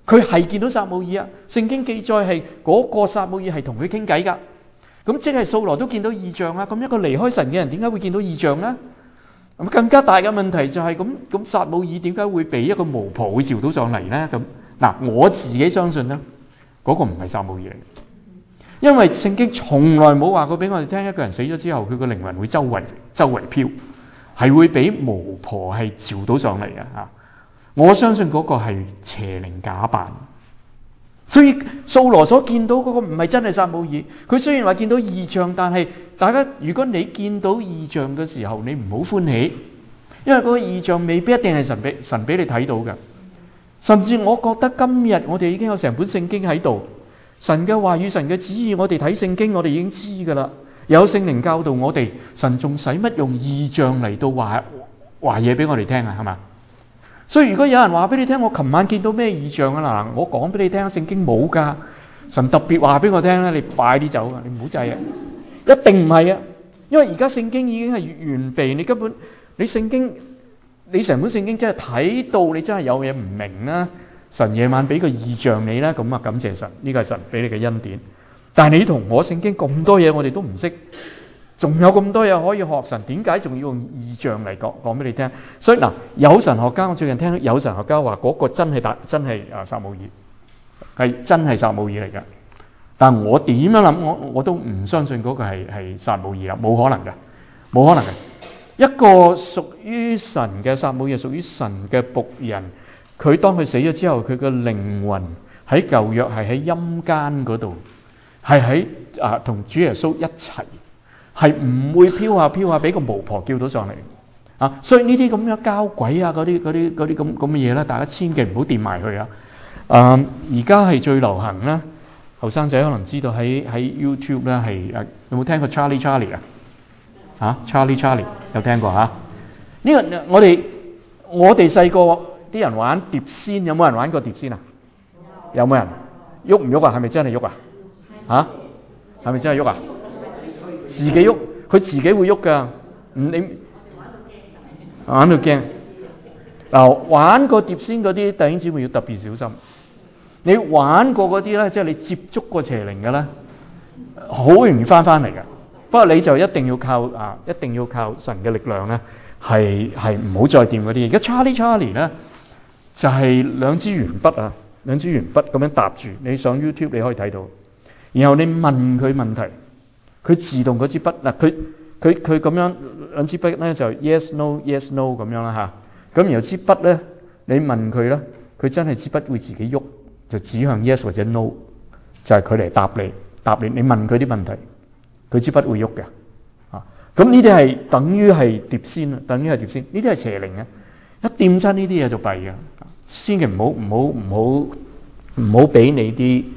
佢係見到撒母耳啊！聖經記載係嗰個撒母耳係同佢傾偈噶。咁即係掃羅都見到異象啊！咁一個離開神嘅人點解會見到異象呢？咁更加大嘅問題就係咁撒母耳點解會俾一個巫婆會召到上嚟呢？咁嗱，我自己相信呢，嗰個唔係撒母耳嚟，因為聖經從來冇話過俾我哋聽，一個人死咗之後，佢個靈魂會周圍飄，係會俾巫婆係召到上嚟嘅嚇。我相信嗰個係邪靈假扮。所以掃羅所見到嗰個唔係真係撒母耳，佢雖然話見到異象，但係大家如果你見到異象嘅時候，你唔好歡喜，因為嗰個異象未必一定係神俾你睇到嘅。甚至我覺得今日我哋已經有成本聖經喺度，神嘅話語、神嘅旨意，我哋睇聖經，我哋已經知噶啦。有聖靈教導我哋，神仲使乜用異象嚟到話嘢俾我哋聽啊？係嘛？所以如果有人話俾你聽，我琴晚見到咩異象啊？嗱，我講俾你聽，聖經冇噶，神特別話俾我聽咧，你快啲走啊！你唔好制啊！一定唔係啊，因為而家聖經已經係完備，你根本你聖經你成本聖經真係睇到你真係有嘢唔明啦。神夜晚俾個異象你啦，咁啊感謝神，呢個係神俾你嘅恩典。但係你同我聖經咁多嘢，我哋都唔識。仲有咁多嘢可以學，神點解仲要用異象嚟講俾你聽？所以嗱，有神學家，我最近聽到有神學家話嗰個真係撒母耳，係真係撒母耳嚟㗎。但我點樣諗，我都唔相信嗰個係撒母耳啊，冇可能嘅，冇可能嘅。一個屬於神嘅撒母耳，屬於神嘅僕人，佢當佢死咗之後，佢嘅靈魂喺舊約係喺陰間嗰度，係喺同主耶穌一齊。係唔會飄下俾個巫婆叫到上嚟啊！所以呢啲咁樣交鬼啊，嗰啲咁嘅嘢咧，大家千祈唔好掂埋去啊！而家係最流行啦，後生仔可能知道喺 YouTube 咧係有冇聽過 Charlie 啊？Charlie 有聽過嚇？呢個我哋細個啲人玩碟仙，有冇人玩過碟仙啊？有冇人喐唔喐啊？係咪真係喐啊？嚇？係咪真係喐啊？自己喐，佢自己會喐噶。你玩到驚嗱，玩過碟仙嗰啲弟兄姊妹要特別小心。你玩過嗰啲咧，即係你接觸過邪靈嘅咧，好容易翻嚟嘅。不過你就一定要靠神嘅力量咧，係唔好再掂嗰啲。而家 Charlie 咧就係兩支鉛筆咁樣搭住，你上 YouTube 你可以睇到。然後你問佢問題。佢自動嗰支筆嗱，佢咁樣兩支筆咧就 yes no 咁樣啦嚇。咁然後支筆咧，你問佢咧，佢真係支筆會自己喐，就指向 yes 或者 no， 就係佢嚟答你。你問佢啲問題，佢支筆會喐嘅啊。咁呢啲係等於係碟仙啊，呢啲係邪靈啊。一掂親呢啲嘢就弊嘅，千祈唔好俾你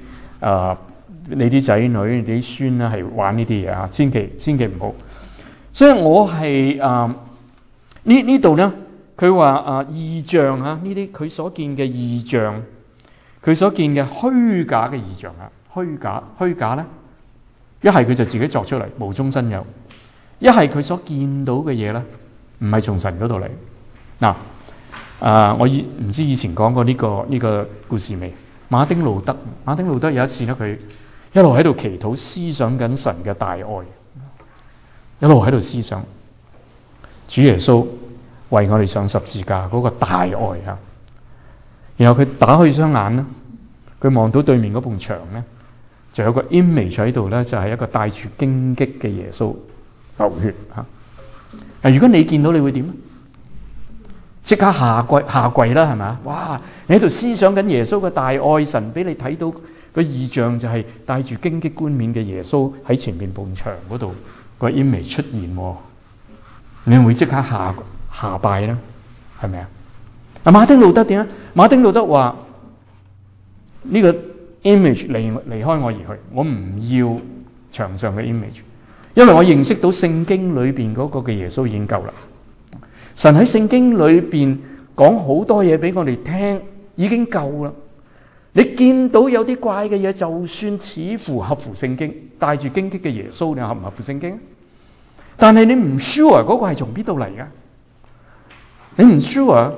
啲仔女、你啲孫啦，係玩呢啲嘢啊！千祈唔好。所以我係呢度咧，佢話異象啊，呢啲佢所見嘅異象，佢所見嘅虛假嘅異象啊，虛假咧，一係佢就自己作出嚟，無中生有；一係佢所見到嘅嘢咧，唔係從神嗰度嚟。嗱，我唔知以前講過呢個故事未？馬丁路德有一次咧，佢一路喺度祈禱，思想緊神嘅大愛，一路喺度思想主耶穌為我哋上十字架嗰個大愛啊！然後佢打開雙眼啦，佢望到對面嗰埲牆咧，就有個 image 喺度咧，就係一個帶住荊棘嘅耶穌流血嚇。如果你見到，你會點？即刻下跪啦，係咪啊？哇！你喺度思想緊耶穌嘅大愛，神俾你睇到個異象，就係帶住荊棘冠冕嘅耶穌喺前面埲牆嗰度個 image 出現，你會即刻下拜啦，係咪啊？馬丁路德點啊？馬丁路德話呢個 image 離開我而去，我唔要牆上嘅 image， 因為我認識到聖經裏邊嗰個嘅耶穌已經夠啦。神喺聖經裏邊講好多嘢俾我哋聽，已經夠啦。你見到有啲怪嘅嘢，就算似乎合乎聖經，帶住荊棘嘅耶穌，你合唔合乎聖經？但係你唔 sure 嗰個係從邊度嚟嘅？你唔 sure，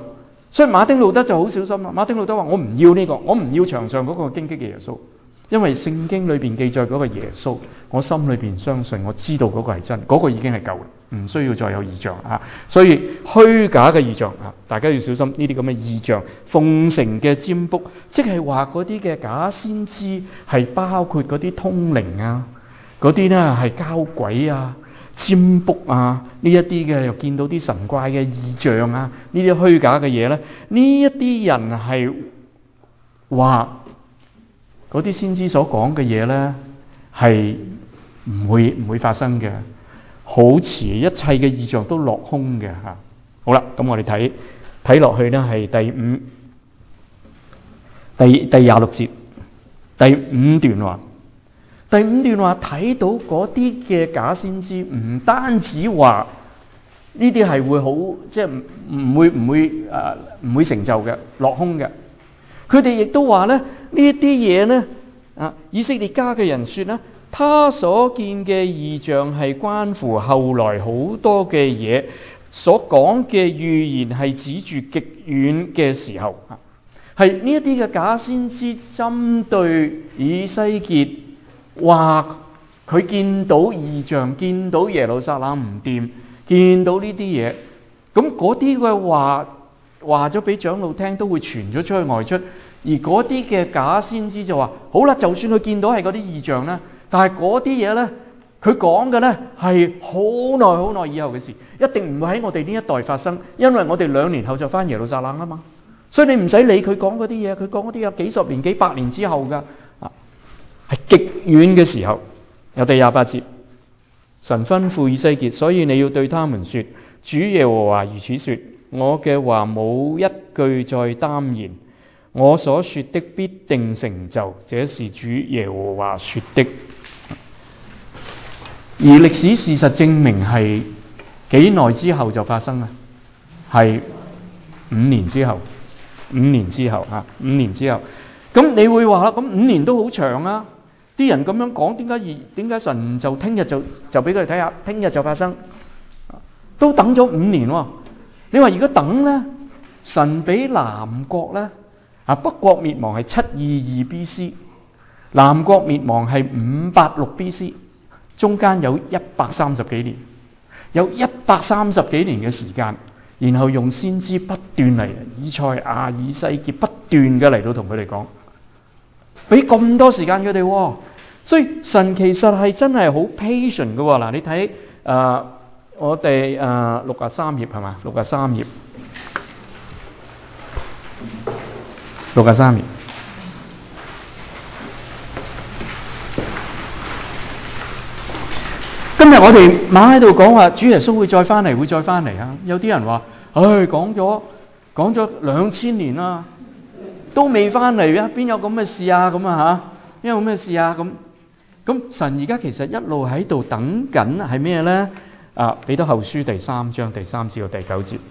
所以馬丁路德就好小心啦。馬丁路德話：我唔要呢個，我唔要牆上嗰個荊棘嘅耶穌，因為聖經裏邊記載嗰個耶穌，我心裏邊相信，我知道嗰個係真，嗰個已經係夠啦，唔需要再有異象啊。所以虛假嘅異象啊，大家要小心呢啲咁嘅異象。奉承嘅占卜，即係話嗰啲嘅假先知係包括嗰啲通靈啊，嗰啲咧係交鬼啊、占卜啊，呢一啲嘅又見到啲神怪嘅異象啊，呢啲虛假嘅嘢咧，呢一啲人係話嗰啲先知所講嘅嘢咧係唔會發生嘅，好遲，一切嘅異象都落空嘅嚇。好啦，咁我哋睇落去咧係第26節第5段話。第5段話睇到嗰啲嘅假先知，唔單止話呢啲係會好，即係唔會成就嘅，落空嘅。佢哋亦都話咧，呢啲嘢咧以色列家嘅人說咧，他所見嘅異象係關乎後來好多嘅嘢，所講嘅預言係指住極遠嘅時候，係呢一啲嘅假先知針對以西結。話佢見到異象，見到耶路撒冷唔掂，見到呢啲嘢，咁嗰啲嘅話咗俾長老聽，都會傳咗出去外出。而嗰啲嘅假先知就話：好啦，就算佢見到係嗰啲異象咧，但係嗰啲嘢咧，佢講嘅咧係好耐好耐以後嘅事，一定唔會喺我哋呢一代發生，因為我哋2年後就翻耶路撒冷啊嘛。所以你唔使理佢講嗰啲嘢，佢講嗰啲有幾十年、幾百年之後噶。係極遠嘅時候。有第28節，神吩咐以西結，所以你要對他們說：主耶和華如此說，我嘅話冇一句再耽延，我所說的必定成就，這是主耶和華說的。而歷史事實證明係幾耐之後就發生啊？係5年之後，5年之後啊，5年之後。咁你會話啦，咁5年都好長啊！啲人咁樣講，點解神就聽日就俾佢哋睇下，聽日就發生？都等咗5年喎。你話如果等咧，神俾南國咧北國滅亡係722 B.C.， 南國滅亡係586 B.C.， 中間有130幾年，有130幾年嘅時間，然後用先知不斷嚟，以賽亞、以西結不斷嘅嚟到同佢哋講，俾咁多時間佢哋喎。所以神其實係真係好 patient 嘅喎。嗱，你睇我哋63頁係嘛？63頁，63頁。今日我哋馬喺度講話，主耶穌會再翻嚟，會再翻嚟啊！有啲人話：講咗2000年啦，都未翻嚟啊！邊有咁嘅事啊？咁啊嚇，邊有咁嘅事啊？咁神而家其實一路喺度等緊係咩咧？彼得後書第3章第3至到第9節。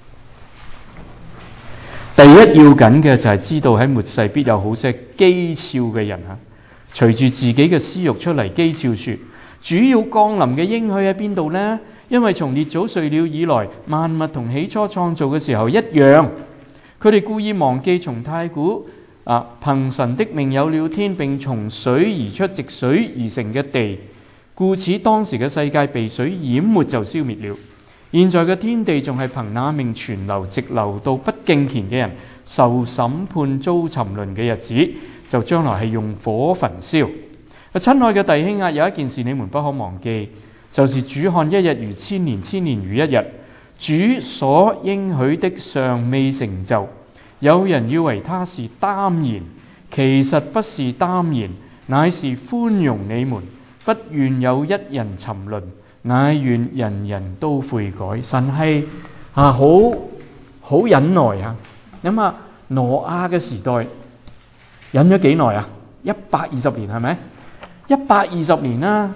第一要緊嘅就係知道喺末世必有好些譏誚嘅人隨住自己嘅私欲出嚟譏誚說：主要降臨嘅應許喺邊度呢？因為從列祖睡了以來，萬物同起初創造嘅時候一樣。佢哋故意忘記從太古憑神的命有了天，並從水而出、藉水而成嘅地，故此當時嘅世界被水淹沒就消滅了。現在嘅天地仲係憑那命存留，直留到不敬虔嘅人受審判、遭沉淪嘅日子，就將來係用火焚燒。親愛嘅弟兄有一件事你們不可忘記，就是主看一日如千年，千年如一日。主所應許的尚未成就，有人以為他是耽延，其實不是耽延，乃是寬容你們，不願有一人沉淪，乃願人人都悔改。神係好忍耐啊！諗下挪亞嘅時代忍咗幾耐啊？120年係咪？120年啦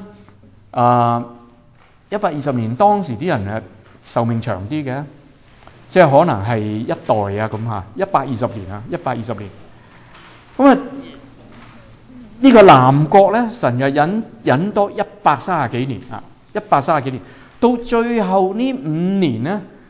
，120年當時啲人壽命長啲嘅，即係可能係一代咁嚇，120年啊，120年。咁呢個南國咧，神又忍多130幾年130幾年，到最後呢5年咧，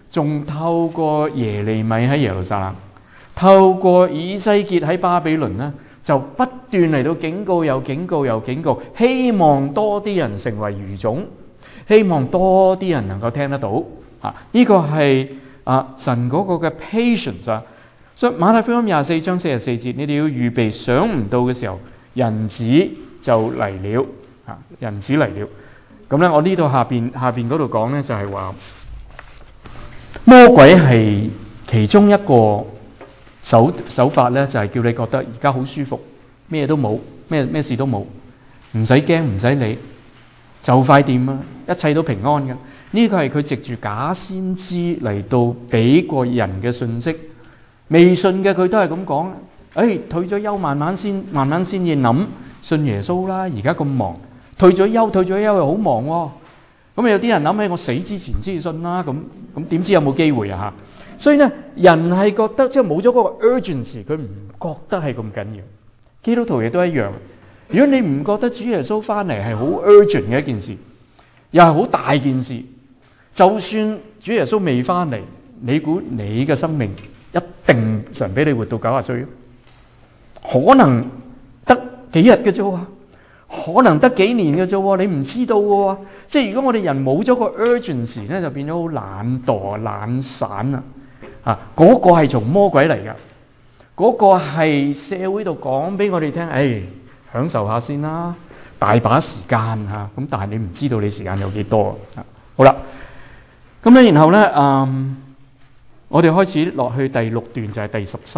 仲透過耶利米喺耶路撒冷，透過以西結喺巴比倫呢，就不斷嚟到警告又警告又警告，希望多啲人成為餘種，希望多啲人能夠聽得到。呢個係神嗰個嘅 patience 啊。所以馬太福音24章44節，你哋要預備，想唔到嘅時候，人子就嚟了。人子嚟了。咁咧，我呢度下邊嗰度講咧，就係話魔鬼係其中一個手法咧，就係叫你覺得而家好舒服，咩都冇，咩事都冇，唔使驚，唔使理，就快掂啦，一切都平安嘅。呢個係佢藉住假先知嚟到俾個人嘅信息。未信嘅佢都係咁講，退咗休慢慢先至諗信耶穌啦。而家咁忙，退咗休又好忙喎。咁有啲人諗起我死之前先信啦。咁點知有冇機會啊？所以呢，人係覺得即係冇咗嗰個 urgency， 佢唔覺得係咁緊要。基督徒亦都一樣。如果你唔覺得主耶穌翻嚟係好 urgent 嘅一件事，又係好大件事，就算主耶穌未翻嚟，你估你嘅生命一定神俾你活到90歲？可能得幾日嘅啫，可能得幾年嘅啫，你唔知道嘅。即係如果我哋人冇咗個 urgency 咧，就變咗好懶惰、懶散啊！嗰個係從魔鬼嚟㗎，嗰個係社會度講俾我哋聽，享受下先啦，大把時間嚇。咁但係你唔知道你時間有幾多啊？好啦，咁咧然後咧，我哋開始落去第6段，就係第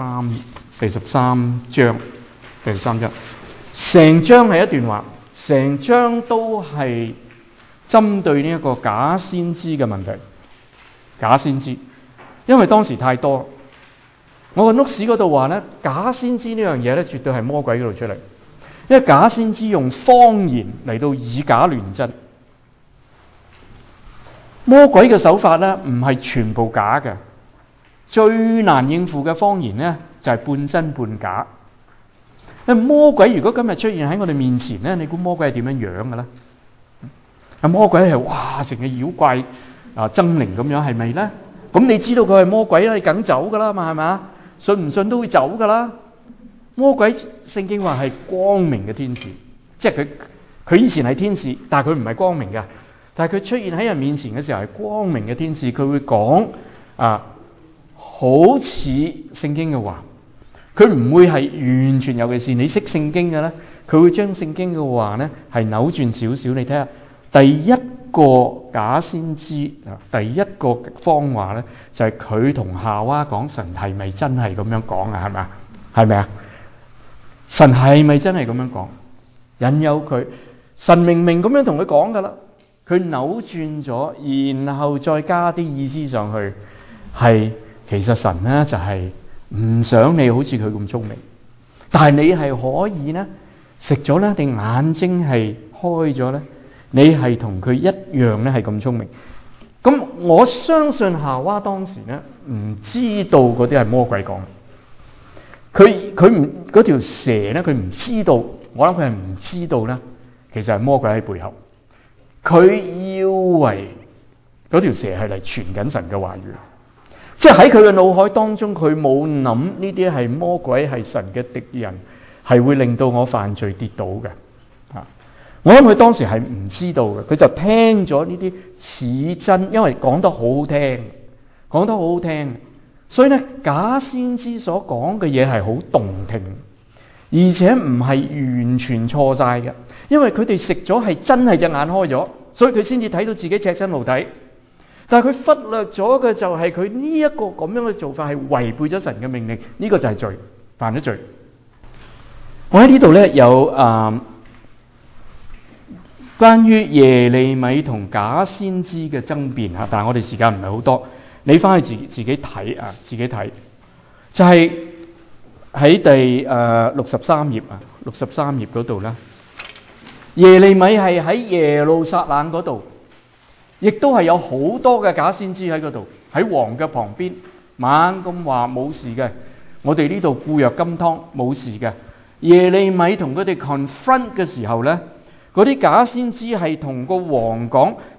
13章。成章係一段話，成章都係針對呢一個假先知嘅問題。假先知，因為當時太多。我個 notes 嗰度話咧，假先知呢樣嘢咧，絕對係魔鬼嗰度出嚟。因為假先知用謊言嚟到以假亂真。魔鬼嘅手法咧，唔係全部假嘅。最難應付嘅謊言咧，就係半真半假。魔鬼如果今日出現喺我哋面前咧，你估魔鬼係點樣樣嘅咧？魔鬼係哇，成個妖怪猙獰咁樣，係咪咧？咁你知道佢係魔鬼啦，你梗走噶啦嘛，係咪啊？信唔信都會走噶啦。魔鬼聖經話係光明嘅天使，即係佢以前係天使，但係佢唔係光明嘅。但係佢出現喺人面前嘅時候係光明嘅天使，佢會講好似聖經嘅話，佢唔會係完全，尤其是你識聖經嘅咧，佢會將聖經嘅話咧係扭轉少少。你睇下第一個假先知第一個謊話咧，就係佢同夏娃講神係咪真係咁樣講啊？係咪啊？係咪啊？神係咪真係咁樣講？引誘佢，神明明咁樣同佢講噶啦，佢扭轉咗，然後再加啲意思上去，係其實神咧就係唔想你好似佢咁聰明，但係你係可以咧食咗咧，定眼睛係開咗咧，你係同佢一樣咧係咁聰明。咁我相信夏娃當時咧唔知道嗰啲係魔鬼講，佢唔嗰條蛇咧，佢唔知道，我諗佢係唔知道咧，其實係魔鬼喺背後，佢以為嗰條蛇係嚟傳緊神嘅話語。即係喺佢嘅腦海當中，佢冇諗呢啲係魔鬼，係神嘅敵人，係會令到我犯罪跌倒嘅。我諗佢當時係唔知道嘅，佢就聽咗呢啲似真，因為講得好好聽，所以咧假先知所講嘅嘢係好動聽，而且唔係完全錯晒嘅，因為佢哋食咗係真係隻眼開咗，所以佢先至睇到自己赤身露體。但係佢忽略咗嘅就係佢呢一個咁樣嘅做法係違背咗神嘅命令，呢個就係罪，犯咗罪。我喺呢度咧有關於耶利米同假先知嘅爭辯嚇，但係我哋時間唔係好多，你翻去自己睇自己睇，就係喺第63頁63頁嗰度啦。耶利米係喺耶路撒冷嗰度。亦都係有好多嘅假先知喺嗰度，喺王嘅旁邊猛咁話冇事嘅，我哋呢度固若金湯冇事嘅。耶利米同佢哋 confront 嘅時候咧，嗰啲假先知係同個王講，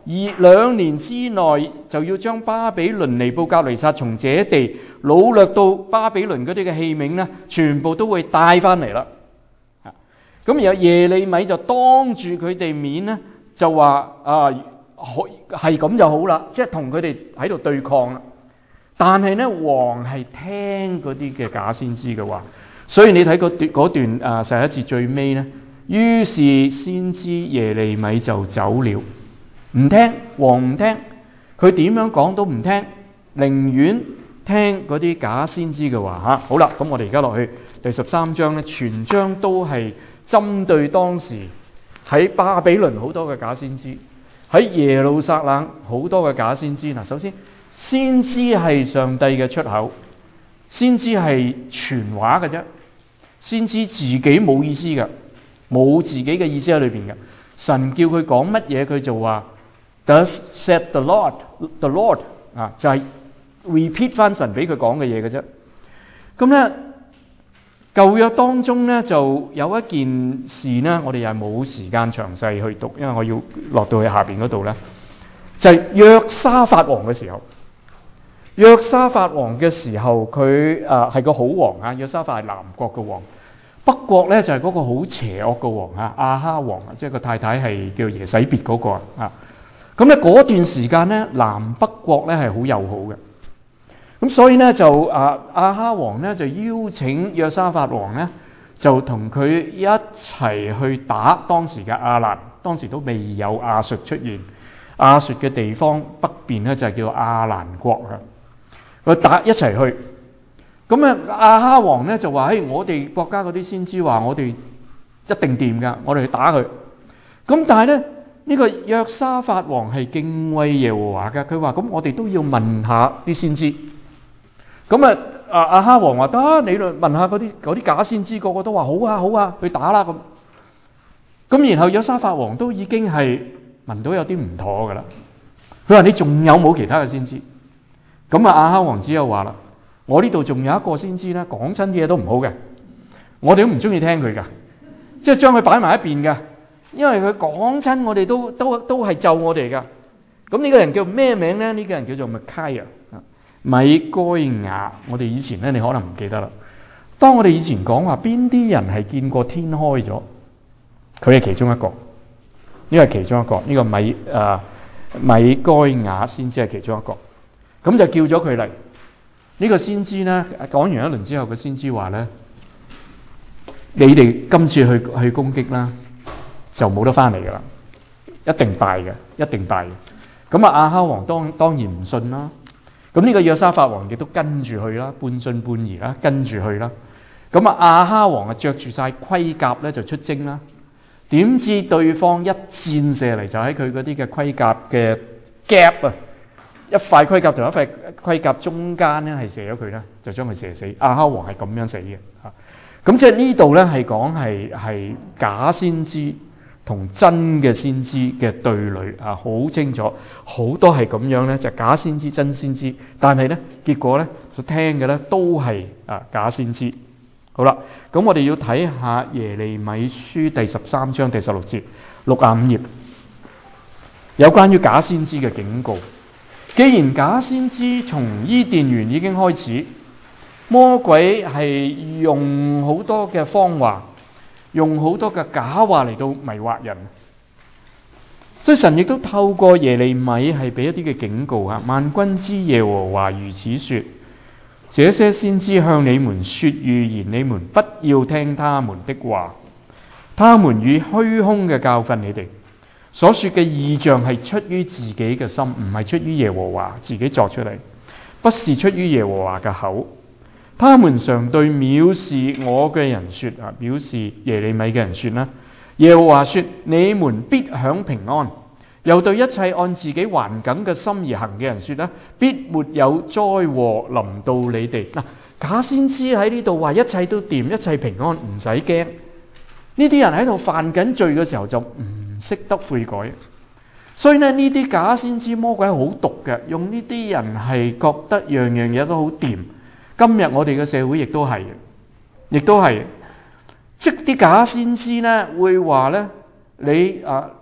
而2年之內就要將巴比倫、尼布甲尼撒從這地擄掠到巴比倫嗰啲嘅器皿呢，全部都會帶翻嚟啦。咁然後耶利米就當住佢哋面呢，就話係咁就好啦，即係同佢哋喺度對抗啦。但係呢，王係聽嗰啲嘅假先知嘅話，所以你睇嗰段11節最尾呢，於是先知耶利米就走了，唔聽，王唔聽，佢點樣講都唔聽，寧願聽嗰啲假先知嘅話嚇。好啦，咁我哋而家落去第13章呢，全章都係針對當時喺巴比倫好多嘅假先知，喺耶路撒冷好多嘅假先知。嗱，首先先知係上帝嘅出口，先知係傳話嘅啫，先知自己冇意思嘅，冇自己嘅意思喺裏邊嘅。神叫佢講乜嘢，佢就話 Thus said the Lord 就係 repeat 翻神俾佢講嘅嘢嘅啫。咁咧舊約當中咧就有一件事呢，我哋又冇時間詳細去讀，因為我要落到去下邊嗰度咧，就係約沙法王嘅時候。約沙法王嘅時候，佢係個好王啊。約沙法係南國嘅王，北國咧就係嗰個好邪惡嘅王啊，亞哈王啊，即係個太太係叫耶洗別嗰個啊。咁咧嗰段時間咧，南北國咧係好友好嘅。咁所以咧就亞哈王咧就邀請約沙法王咧，就同佢一齊去打當時嘅亞蘭。當時都未有亞述出現，亞述嘅地方北邊咧就係叫亞蘭國啊。佢打一齊去，咁啊亞哈王咧就話：嘿，我哋國家嗰啲先知話我哋一定掂噶，我哋去打佢。咁但係咧呢個約沙法王係敬畏耶和華噶，佢話：咁我哋都要問下啲先知。咁啊亞哈王話：得，你嚟問下嗰啲假先知，個個都話好啊好啊，去打啦咁。咁然後約沙法王都已經係聞到有啲唔妥噶啦，佢話：你仲有冇其他嘅先知？咁啊亞哈王只有話啦，我呢度仲有一個先知咧，講親啲嘢都唔好嘅，我哋都唔中意聽佢噶，即係將佢擺埋一邊噶，因為佢講親我哋都係咒我哋噶。咁呢個人叫咩名咧？呢個人叫做米該雅。我哋以前咧，你可能唔記得啦。當我哋以前講話邊啲人係見過天開咗，佢係其中一個。呢個係其中一個，呢個米該雅先知係其中一個。咁就叫咗佢嚟。呢個先知咧，講完一輪之後，個先知話咧：你哋今次去攻擊啦，就冇得翻嚟噶啦，一定敗嘅，一定敗嘅。咁啊亞哈王當然唔信啦。咁呢個約沙法王亦都跟住去啦，半信半疑啦，跟住去啦。咁啊亞哈王啊着住晒盔甲咧就出征啦。點知對方一箭射嚟，就喺佢嗰啲嘅盔甲嘅 gap 啊！一塊盔甲同一塊盔甲中間咧係射咗佢咧，就將佢射死。亞哈王係咁樣死嘅嚇。咁即係呢度咧係講係假先知同真嘅先知嘅對壘啊，好清楚，好多係咁樣咧，就假先知真先知，但係咧結果咧所聽嘅咧都係假先知。好啦，咁我哋要睇下耶利米書第13章第16節，65頁，有關於假先知嘅警告。既然假先知從伊甸園已經開始，魔鬼係用好多嘅謊話，用好多嘅假話嚟到迷惑人，所以神亦都透過耶利米係俾一啲嘅警告啊！萬軍之耶和華如此說：這些先知向你們說預言，你們不要聽他們的話，他們以虛空嘅教訓你哋。所說嘅異象係出於自己嘅心，唔係出於耶和華自己作出嚟，不是出於耶和華嘅口。他們常對藐視我嘅人說啊，藐視耶利米嘅人說啦。耶和華說：你們必享平安。又對一切按自己環境嘅心而行嘅人說啦，必沒有災禍臨到你哋。嗱，假先知喺呢度話一切都掂，一切平安，唔使驚。呢啲人喺度犯緊罪嘅時候就唔識得悔改，所以呢啲假先知魔鬼好毒嘅，用呢啲人係覺得樣樣嘢都好掂。今日我哋嘅社會亦都係，即啲假先知呢會話呢，你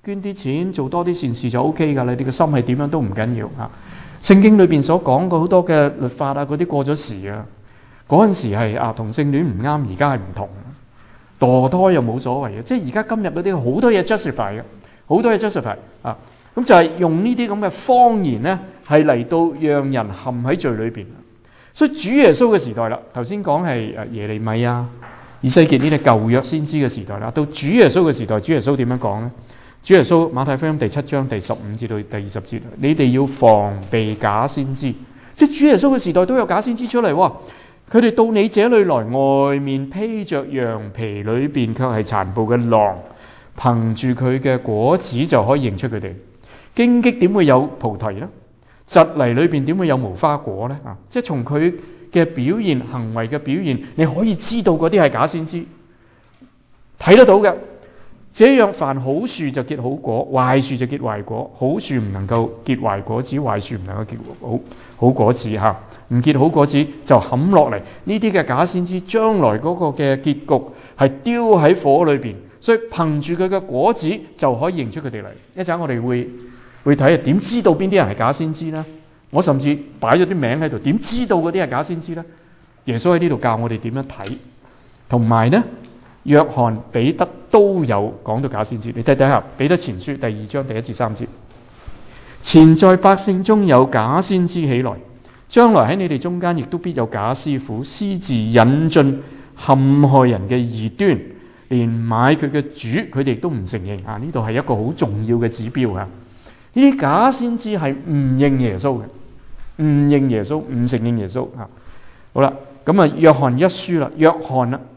捐啲錢做多啲善事就 OK 㗎，你哋嘅心係點樣都唔緊要嚇。聖經裏邊所講過好多嘅律法啊，嗰啲過咗時啊。嗰陣時係同性戀唔啱，而家係唔同。墮胎又冇所謂嘅，即係而家今日嗰啲好多嘢 justify 嘅，好多嘢 justify 啊。咁就係用呢啲咁嘅謊言咧，係嚟到讓人陷喺罪裏邊。所以主耶穌嘅時代啦，頭先講係耶利米啊、以西結呢啲舊約先知嘅時代啦，到主耶穌嘅時代，主耶穌點樣講咧？主耶穌馬太福音第7章第15至到第20節，你哋要防備假先知。即係主耶穌嘅時代都有假先知出嚟喎。佢哋到你這裏來，外面披着羊皮，裏邊卻係殘暴嘅狼。憑住佢嘅果子就可以認出佢哋。荊棘點會有菩提呢？蒺藜裏邊點會有無花果呢？即係從佢嘅表現、行為嘅表現，你可以知道嗰啲係假先知，睇得到嘅。這樣凡好樹就結好果，壞樹就結壞果。好樹唔能夠結壞果子，壞樹唔能夠結好果子嚇。唔結好果子就砍落嚟。呢啲嘅假先知將來嗰個嘅結局係丟喺火裏邊，所以憑住佢嘅果子就可以認出佢哋嚟。一陣我哋會睇下點知道邊啲人係假先知呢？我甚至擺咗啲名喺度，點知道嗰啲係假先知呢？耶穌喺呢度教我哋點樣睇，同埋呢約翰、彼得都有講到假先知。你睇下彼得前書第2章第1至3節，前在百姓中有假先知起來，將來喺你哋中間亦都必有假師傅，私自引進陷害人嘅異端，連買佢嘅主佢哋亦都唔承認。呢度係一個好重要嘅指標啊！呢啲假先知係唔認耶穌嘅，唔認耶穌，唔承認耶穌啊！好啦，咁啊，約翰一書啦，約翰啦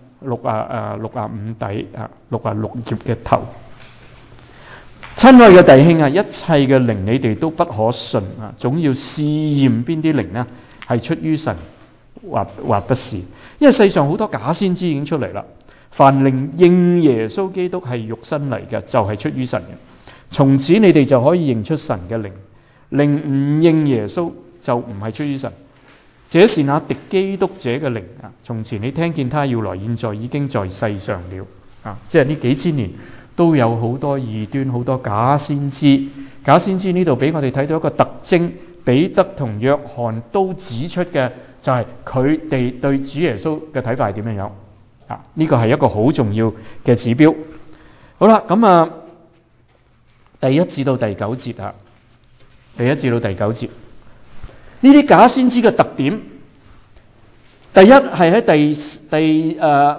，65底66頁嘅頭。親愛嘅弟兄啊，一切嘅靈你哋都不可信啊，總要試驗邊啲靈呢係出於神或不是，因為世上好多假先知已經出嚟啦。凡靈認耶穌基督係肉身嚟嘅，就係出於神嘅。從此你哋就可以認出神嘅靈，靈唔認耶穌就唔係出於神。這是那敵基督者嘅靈啊！從前你聽見他要來，現在已經在世上了啊！即係呢幾千年都有好多異端，好多假先知。假先知呢度俾我哋睇到一個特徵，彼得同約翰都指出嘅就係佢哋對主耶穌嘅睇法係點樣啊？呢個係一個好重要嘅指標。好啦，咁啊。第1至到第9節啊，第1至到第9節，呢啲假先知嘅特點，第一係喺第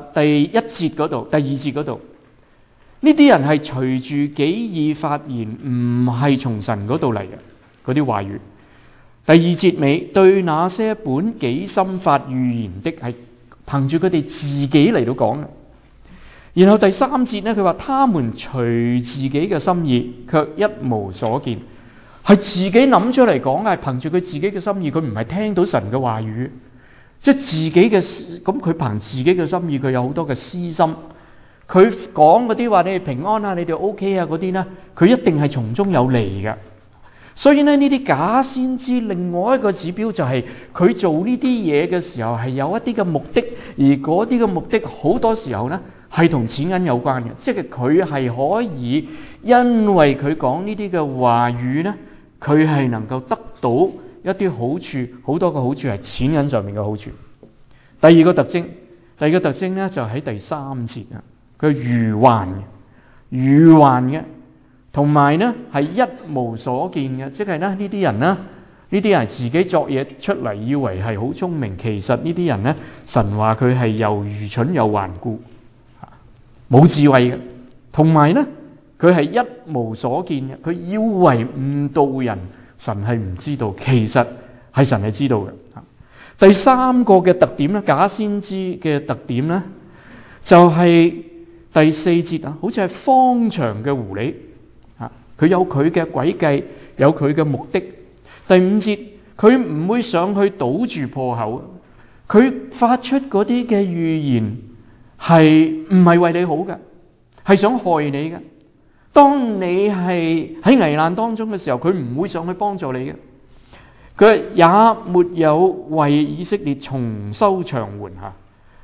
1節嗰度，第2節嗰度，呢啲人係隨住己意發言，唔係從神嗰度嚟嘅嗰啲話語。第2節尾，對那些本己心發預言的，係憑住佢哋自己嚟到講嘅。然後第3節呢，佢話他們隨自己嘅心意，卻一無所見，係自己諗出嚟講，係憑住佢自己嘅心意，佢唔係聽到神嘅話語，即係自己嘅咁，佢憑自己嘅心意，佢有好多嘅私心，佢講嗰啲話你哋平安啊，你哋 OK 啊嗰啲呢，佢一定係從中有利嘅。所以呢，呢啲假先知另外一個指標就係佢做呢啲嘢嘅時候係有一啲嘅目的，而嗰啲嘅目的好多時候呢，係同錢銀有關嘅，即係佢係可以因為佢講呢啲嘅話語呢，佢係能夠得到一啲好處，好多個好處係錢銀上面嘅好處。第二個特徵呢，就喺第3節啊，佢愚幻嘅，同埋呢係一無所見嘅，即係呢啲人呢，呢啲人自己作嘢出嚟，以為係好聰明，其實呢啲人呢，神話佢係又愚蠢又頑固。冇智慧嘅，同埋呢，佢係一無所見嘅，佢以為誤導人，神係唔知道，其實係神係知道嘅。第3個嘅特點呢，假先知嘅特點呢，就係第4節啊，好似係荒場嘅狐狸啊，佢有佢嘅詭計，有佢嘅目的。第5節，佢唔會上去堵住破口，佢發出嗰啲嘅預言。係唔係為你好嘅，係想害你嘅。當你係喺危難當中嘅時候，佢唔會上去幫助你嘅。佢也沒有為以色列重修牆垣嚇。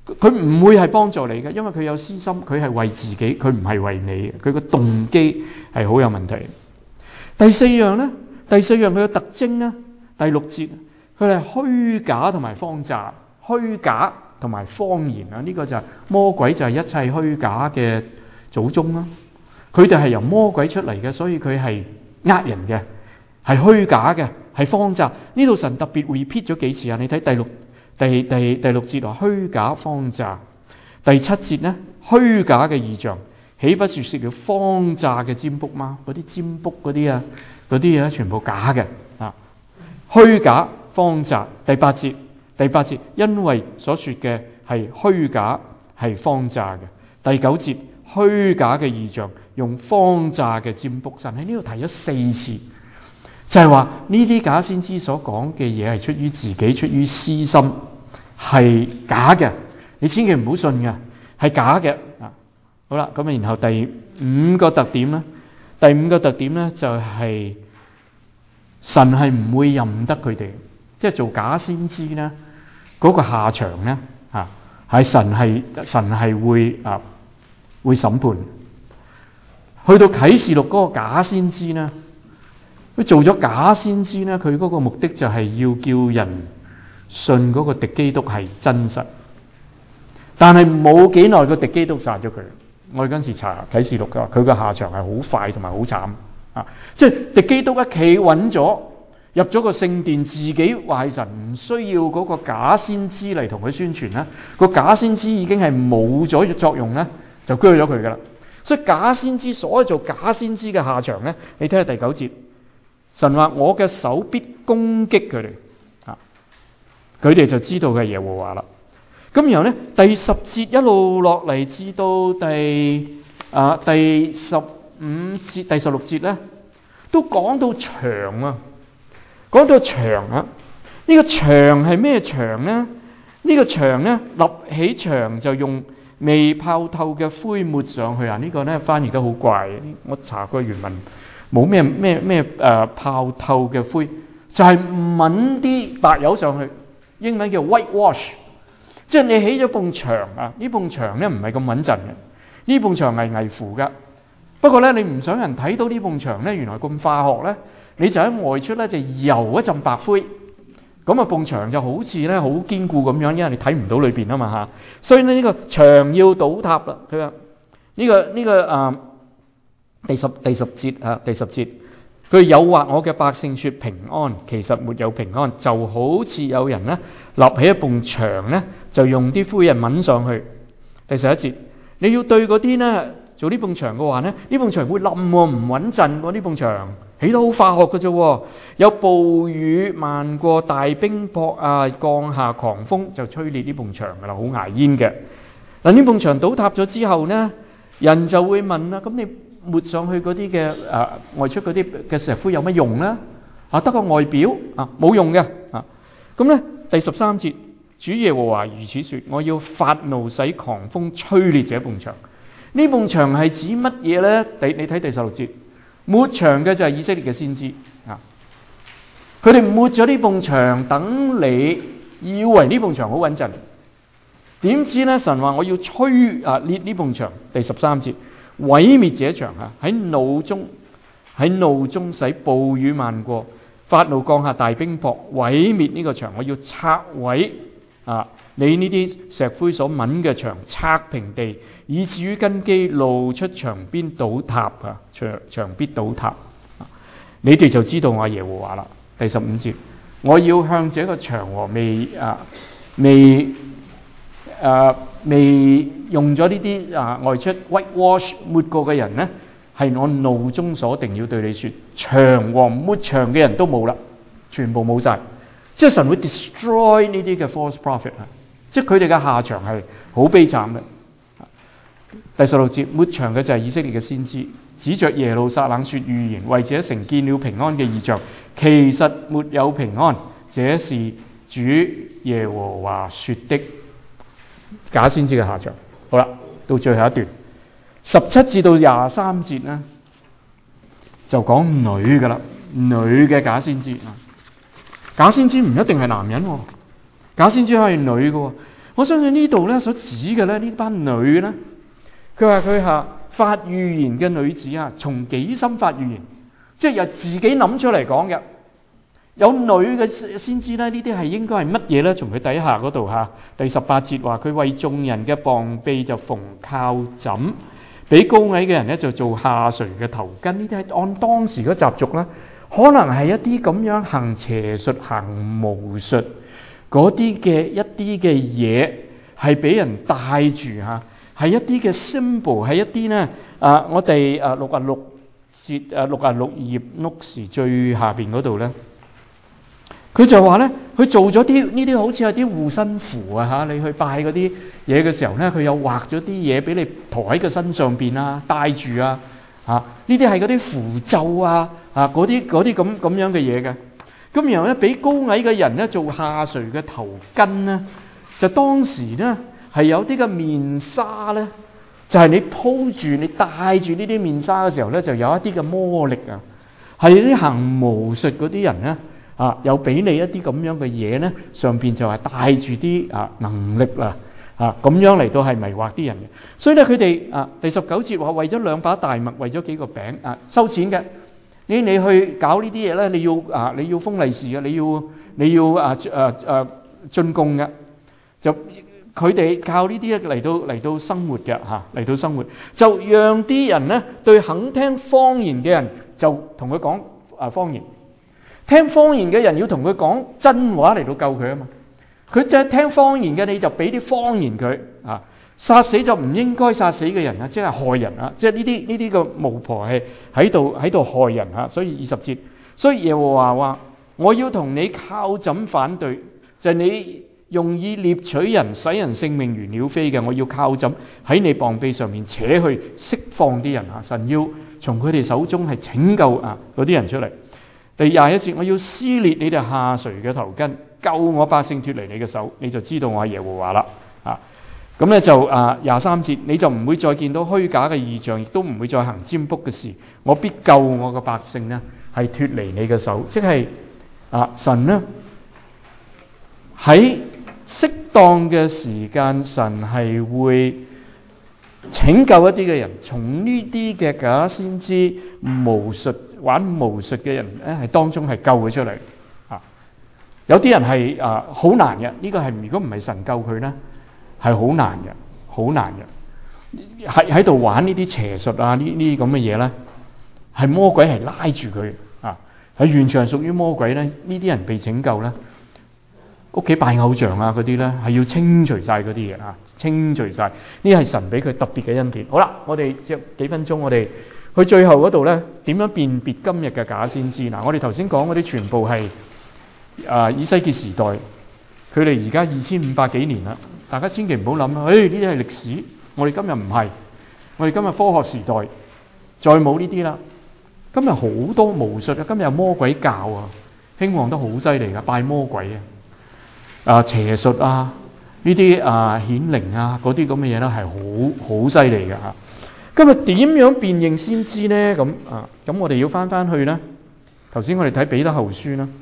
佢唔會係幫助你嘅，因為佢有私心，佢係為自己，佢唔係為你，佢個動機係好有問題。第四樣佢嘅特徵咧，第6節，佢係虛假同埋謊詐，虛假同埋謊言啊！呢個就係魔鬼，就係一切虛假嘅祖宗啦。佢哋係由魔鬼出嚟嘅，所以佢係呃人嘅，係虛假嘅，係謊詐。呢度神特別 repeat 咗幾次啊！你睇第六節話虛假謊詐，第7節咧虛假嘅異象，豈不是說了謊詐嘅占卜嗎？嗰啲占卜嗰啲嘢全部假嘅啊！虛假謊詐。第八節，因為所說嘅係虛假係謊詐嘅。第9節，虛假嘅異象用謊詐嘅占卜。神喺呢度提咗4次，就係話呢啲假先知所講嘅嘢係出於自己，出於私心，係假嘅，你千祈唔好信嘅，係假嘅啊！好啦，咁然後第5個特點咧，就係神係唔會任得佢哋，即係做假先知咧，嗰個下場咧係神係會審判。去到啟示錄嗰個假先知咧，佢做咗假先知咧，佢嗰個目的就係要叫人信嗰個敵基督係真實，但係冇幾耐個敵基督殺咗佢。我哋嗰陣時查啟示錄嘅話，佢個下場係好快同埋好慘啊！即係敵基督一企穩咗，入咗個聖殿，自己話係神，唔需要嗰個假先知嚟同佢宣傳啦。個假先知已經係冇咗作用咧，就鋸咗佢噶啦。所以假先知，所謂做假先知嘅下場咧，你睇下第9節，神話我嘅手必攻擊佢哋啊，佢哋就知道佢係耶和華啦。咁然後咧，第10節一路落嚟至到第15節、第16節咧，都講到牆啊，講到牆啊。呢個牆係咩牆咧？呢個牆咧，立起牆就用未泡透嘅灰抹上去啊！呢個咧翻譯得好怪，我查過原文冇咩泡透嘅灰，就係揾啲白油上去，英文叫 whitewash。即係你起咗埲牆啊，呢埲牆咧唔係咁穩陣嘅，呢埲牆係危乎噶。不過咧，你唔想人睇到呢埲牆咧，原來咁化學咧，你就喺外出咧就油一陣白灰，咁啊埲牆就好似咧好堅固咁樣，因為你睇唔到裏邊啊嘛嚇。所以呢個牆要倒塌啦。佢話呢個第十節啊，第10節。佢誘惑我嘅百姓說平安，其實沒有平安，就好似有人咧立起一埲牆咧，就用啲灰人揾上去。第11節，你要對嗰啲咧做呢埲牆嘅話咧，呢埲牆會冧喎，唔穩陣喎，呢埲牆起得好化學嘅啫，有暴雨漫過，大冰雹啊，降下狂風就吹裂呢埲牆噶啦，好牙煙嘅。嗱，呢埲牆倒塌咗之後咧，人就會問啦，咁你抹上去嗰啲嘅外出嗰啲嘅石灰有乜用咧？啊，得個外表啊，冇用嘅啊。咁咧第13節，主耶和華如此說：我要發怒，使狂風吹裂這埲牆。呢埲牆係指乜嘢咧？你睇第16節，抹牆嘅就係以色列嘅先知啊。佢哋抹咗呢埲牆，等你以為呢埲牆好穩陣，點知咧神話我要吹裂呢埲牆。第13節。毀滅這牆啊！喺怒中使暴雨漫過，發怒降下大冰雹，毀滅呢個牆。我要拆毀你呢啲石灰所抿嘅牆，拆平地，以至於根基露出牆邊倒塌啊！牆必倒塌，你哋就知道我耶和華啦。第15節，我要向這個牆和未用咗呢啲外出 whitewash 抹過嘅人呢，係我怒中所定要對你說，牆和抹牆嘅人都冇啦，全部冇晒。即係神會 destroy 呢啲嘅 false prophet 啊！即係佢哋嘅下場係好悲慘嘅。第16節，抹牆嘅就係以色列嘅先知，指着耶路撒冷說預言，為這城見了平安嘅異象，其實沒有平安，這是主耶和華說的。假先知嘅下場。好啦，到最後一段17至到23節咧，就講女噶啦，女嘅假先知啊。假先知唔一定係男人，假先知係女嘅。 我相信呢度咧所指嘅咧呢班女咧，佢話佢係發預言嘅女子啊，從己心發預言，即係由自己諗出嚟講嘅。有女嘅先知咧，呢啲係應該係乜嘢咧？從佢底下嗰度嚇，第18節話佢為眾人嘅膀臂就縫靠枕，俾高矮嘅人咧就做下垂嘅頭巾。呢啲係按當時嘅習俗啦，可能係一啲咁樣行邪術、行巫術嗰啲嘅一啲嘅嘢，係俾人帶住嚇，係一啲嘅 symbol， 係一啲咧我哋66節66頁 notes 最下邊嗰度咧。佢就話咧，佢做咗啲呢啲好似係啲護身符啊嚇，你去拜嗰啲嘢嘅時候咧，佢有畫咗啲嘢俾你塗喺個身上邊啊，戴住啊嚇，呢啲係嗰啲符咒啊嗰啲咁樣嘅嘢嘅。咁然後咧，俾高矮嘅人咧做下垂嘅頭巾咧，就當時咧係有啲嘅面紗咧，就係你鋪住你戴住呢啲面紗嘅時候咧，就有一啲嘅魔力啊，係啲行巫術嗰啲人咧。有俾你一啲咁樣嘅嘢咧，上邊就係帶住啲能力啦，咁樣嚟到係迷惑啲人嘅。所以咧，佢哋第19節話為咗2把大麥，為咗幾個餅收錢嘅。你去搞呢啲嘢咧，你要封利是嘅，你要進貢嘅。就佢哋靠呢啲嚟到生活嘅嚟到生活，就讓啲人咧對肯聽方言嘅人就同佢講方言。聽方言嘅人要同佢講真話嚟到救佢啊嘛！佢就係聽方言嘅，你就俾啲方言佢殺死就唔應該殺死嘅人啊，即係害人啊！即係呢啲個巫婆係喺度害人啊！所以20節，所以耶和華話：我要同你靠枕反對，就係你用意獵取人，使人性命如鳥飛嘅，我要靠枕喺你膀臂上面扯去釋放啲人啊！神要從佢哋手中係拯救嗰啲人出嚟。第21節，我要撕裂你哋下垂嘅頭巾，救我百姓脫離你嘅手，你就知道我係耶和華啦。咁咧就23節，你就唔會再見到虛假嘅異象，亦都唔會再行占卜嘅事。我必救我嘅百姓呢，係脫離你嘅手。即係神呢喺適當嘅時間，神係會拯救一啲嘅人，從呢啲嘅假先知巫術。玩巫術嘅人咧，係當中係救佢出嚟。有啲人係好難嘅，呢個係如果唔係神救佢咧，係好難嘅，好難嘅。喺度玩呢啲邪術呢啲咁嘅嘢咧，係魔鬼係拉住佢係完全係屬於魔鬼咧。呢啲人被拯救咧，屋企拜偶像嗰啲咧，係要清除晒嗰啲嘢清除晒。呢係神俾佢特別嘅恩典。好啦，我哋只幾分鐘，我哋。佢最後嗰度咧，點樣辨別今日嘅假先知？我哋頭先講嗰啲全部係以西結時代，佢哋而家2500幾年啦。大家千祈唔好諗呢啲係歷史。我哋今日唔係，我哋今日科學時代，再冇呢啲啦。今日好多巫術啊，今日有魔鬼教興旺得好犀利噶，拜魔鬼邪術呢啲顯靈嗰啲咁嘅嘢咧，係好犀利嘅嚇。今日點樣辨認先知呢？咁我哋要翻去啦。頭先我哋睇彼得後書啦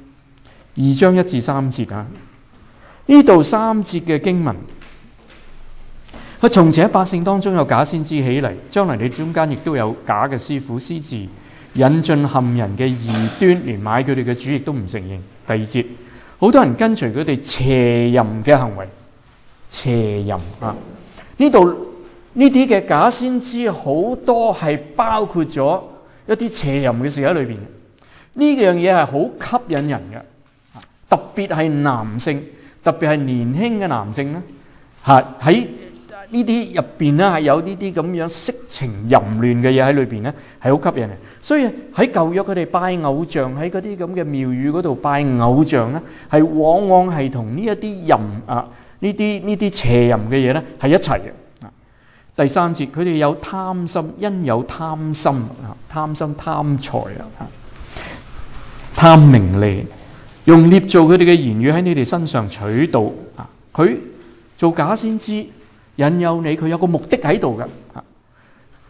，2章1至3節呢度3節嘅經文，佢從前喺百姓當中有假先知起嚟，將來你中間亦都有假嘅師傅私自引進陷人嘅異端，連買佢哋嘅主亦都唔承認。第2節，好多人跟隨佢哋邪淫嘅行為，邪淫呢度。呢啲嘅假先知好多係包括咗一啲邪淫嘅事喺裏邊。呢樣嘢係好吸引人嘅，特別係男性，特別係年輕嘅男性咧，喺呢啲入邊咧係有呢啲咁樣色情淫亂嘅嘢喺裏邊咧，係好吸引嘅。所以喺舊約佢哋拜偶像，喺嗰啲咁嘅廟宇嗰度拜偶像咧，係往往係同呢一啲淫呢啲邪淫嘅嘢咧係一齊嘅。第3節，佢哋有貪心，因有貪心貪財貪名利，用捏造佢哋嘅言語喺你哋身上取道。佢做假先知引誘你，佢有個目的喺度㗎。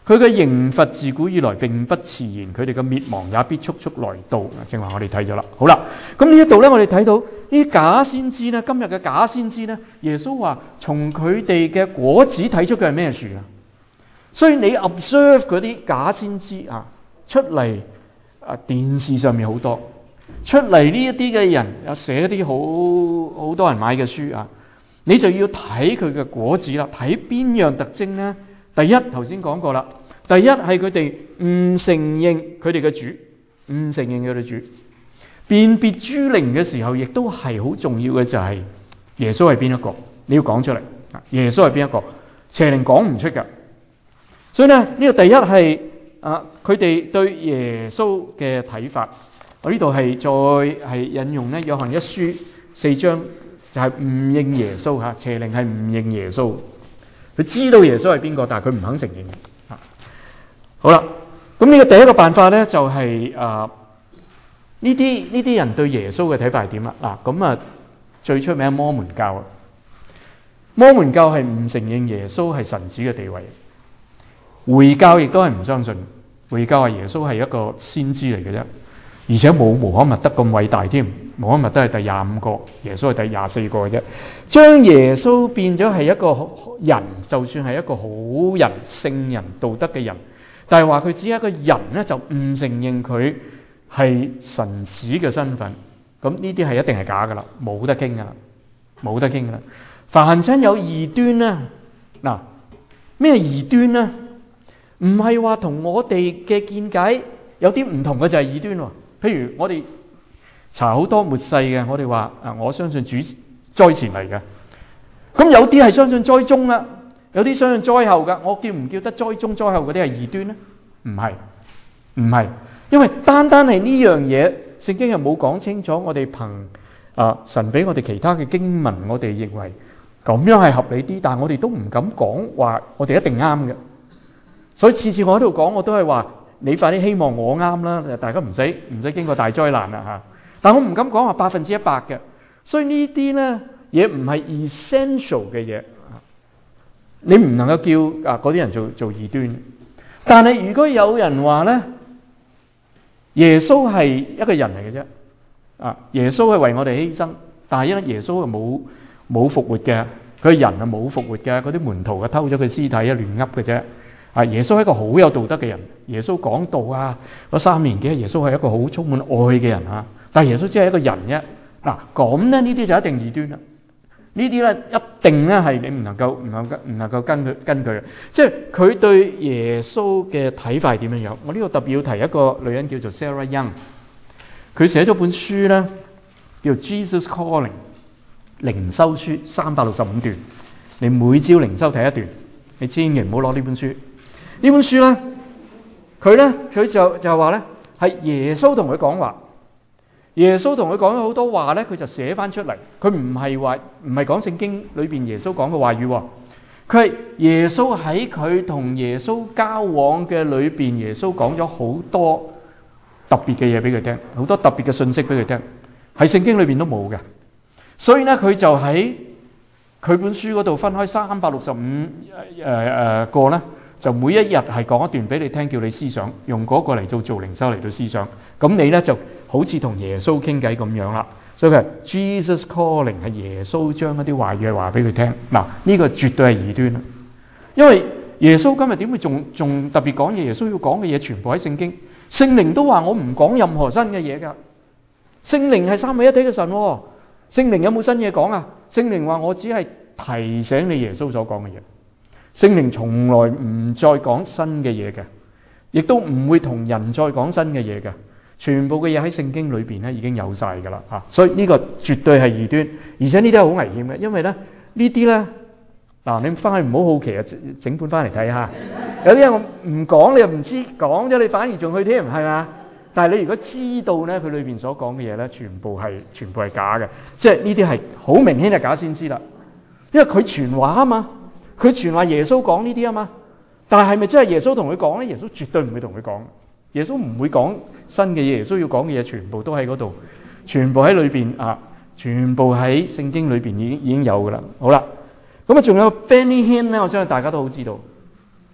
佢嘅刑罰自古以來並不遲延，佢哋嘅滅亡也必速速來到。正話我哋睇咗啦。好啦，咁呢一度咧，我哋睇到呢啲假先知咧，今日嘅假先知咧，耶穌話從佢哋嘅果子睇出佢係咩樹啊？所以你 observe 嗰啲假先知啊，出嚟啊，電視上面好多出嚟呢一啲嘅人，有寫一啲好多人買嘅書啊，你就要睇佢嘅果子啦，睇邊樣特徵咧？第一，頭先講過啦，第一係佢哋唔承認佢哋嘅主，唔承認佢哋主。辨別諸靈嘅時候，亦都係好重要嘅，就係耶穌係邊一個，你要講出嚟。耶穌係邊一個？邪靈講唔出㗎。所以咧，呢個第一係佢哋對耶穌嘅睇法。我呢度係再係引用咧約翰一書4章，就係唔認耶穌嚇，邪靈係唔認耶穌。佢知道耶穌係邊個，但係佢唔肯承認。好啦，咁呢個第一個辦法咧，就係呢啲人對耶穌嘅睇法係點啦？咁啊最出名摩門教啊，摩門教係唔承認耶穌係神子嘅地位。回教亦都係唔相信，回教話耶穌係一個先知嚟嘅啫，而且冇穆罕默德咁偉大添。穆罕默德係第25個，耶穌係第24個嘅啫。將耶穌變咗係一個人，就算係一個好人、聖人、道德嘅人，但係話佢只係一個人咧，就唔承認佢係神子嘅身份。咁呢啲係一定係假噶啦，冇得傾噶啦，冇得傾噶啦。凡親有異端咧，嗱，咩異端咧？唔係話同我哋嘅見解有啲唔同嘅就係異端喎。譬如我哋查好多末世嘅，我哋話我相信主災前嚟嘅。咁有啲係相信災中啦，有啲相信災後噶。我叫唔叫得災中災後嗰啲係異端咧？唔係，唔係，因為單單係呢樣嘢，聖經係冇講清楚。我哋憑神俾我哋其他嘅經文，我哋認為咁樣係合理啲，但係我哋都唔敢講話我哋一定啱嘅。所以次次我喺度講，我都係話你快啲希望我啱啦，大家唔使經過大災難啦嚇。但我唔敢講話100%嘅，所以呢啲咧嘢唔係 essential 嘅嘢，你唔能夠叫嗰啲人做異端。但係如果有人話咧，耶穌係一個人嚟嘅啫，耶穌係為我哋犧牲，但係因為耶穌係冇復活嘅，佢人係冇復活嘅，嗰啲門徒偷咗佢屍體亂噏嘅啫。耶穌係一個好有道德嘅人，耶穌講道嗰3年幾，耶穌係一個好充滿愛嘅人嚇。但係耶穌只係一個人啫。咁咧呢啲就一定異端啦。呢啲咧一定咧係你唔能夠跟佢嘅，即係佢對耶穌嘅睇法係點樣樣。我呢度特別要提一個女人叫做 Sarah Young， 佢寫咗本書咧叫 Jesus Calling 靈修書365段，你每朝靈修睇一段，你千祈唔好攞呢本書。呢本書咧，佢就話咧係耶穌同佢講話，耶穌同佢講咗好多話咧，佢就寫翻出嚟。佢唔係講聖經裏邊耶穌講嘅話語，佢係耶穌喺佢同耶穌交往嘅裏邊，耶穌講咗好多特別嘅嘢俾佢聽，好多特別嘅信息俾佢聽，喺聖經裏邊都冇嘅。所以咧，佢就喺佢本書嗰度分開365個咧。就每一日係講一段俾你聽，叫你思想，用嗰個嚟做靈修嚟到思想。咁你咧就好似同耶穌傾偈咁樣啦。所以佢係 Jesus Calling， 係耶穌將一啲話語話俾佢聽。呢個絕對係異端啦。因為耶穌今日點會仲特別講嘢？耶穌要講嘅嘢全部喺聖經。聖靈都話我唔講任何新嘅嘢㗎。聖靈係三位一體嘅神喎。聖靈有冇新嘢講啊？聖靈話我只係提醒你耶穌所講嘅嘢。聖靈從來唔再講新嘅嘢嘅，亦都唔會同人再講新嘅嘢嘅。全部嘅嘢喺聖經裏邊咧已經有晒噶啦嚇，所以呢個絕對係異端，而且呢啲係好危險嘅，因為咧呢啲咧你翻去唔好好奇啊，整本翻嚟睇下。有啲人我唔講你又唔知，講咗你反而仲去添，係嘛？但係你如果知道咧，佢裏邊所講嘅嘢咧，全部係假嘅，即係呢啲係好明顯係假先知啦，因為佢傳話啊嘛。佢傳話耶穌講呢啲啊嘛，但係咪真係耶穌同佢講咧？耶穌絕對唔會同佢講，耶穌唔會講新嘅嘢，耶穌要講嘅嘢全部都喺嗰度，全部喺裏邊全部喺聖經裏邊已經有噶啦。好啦，咁仲有 Benny Hinn 咧，我相信大家都好知道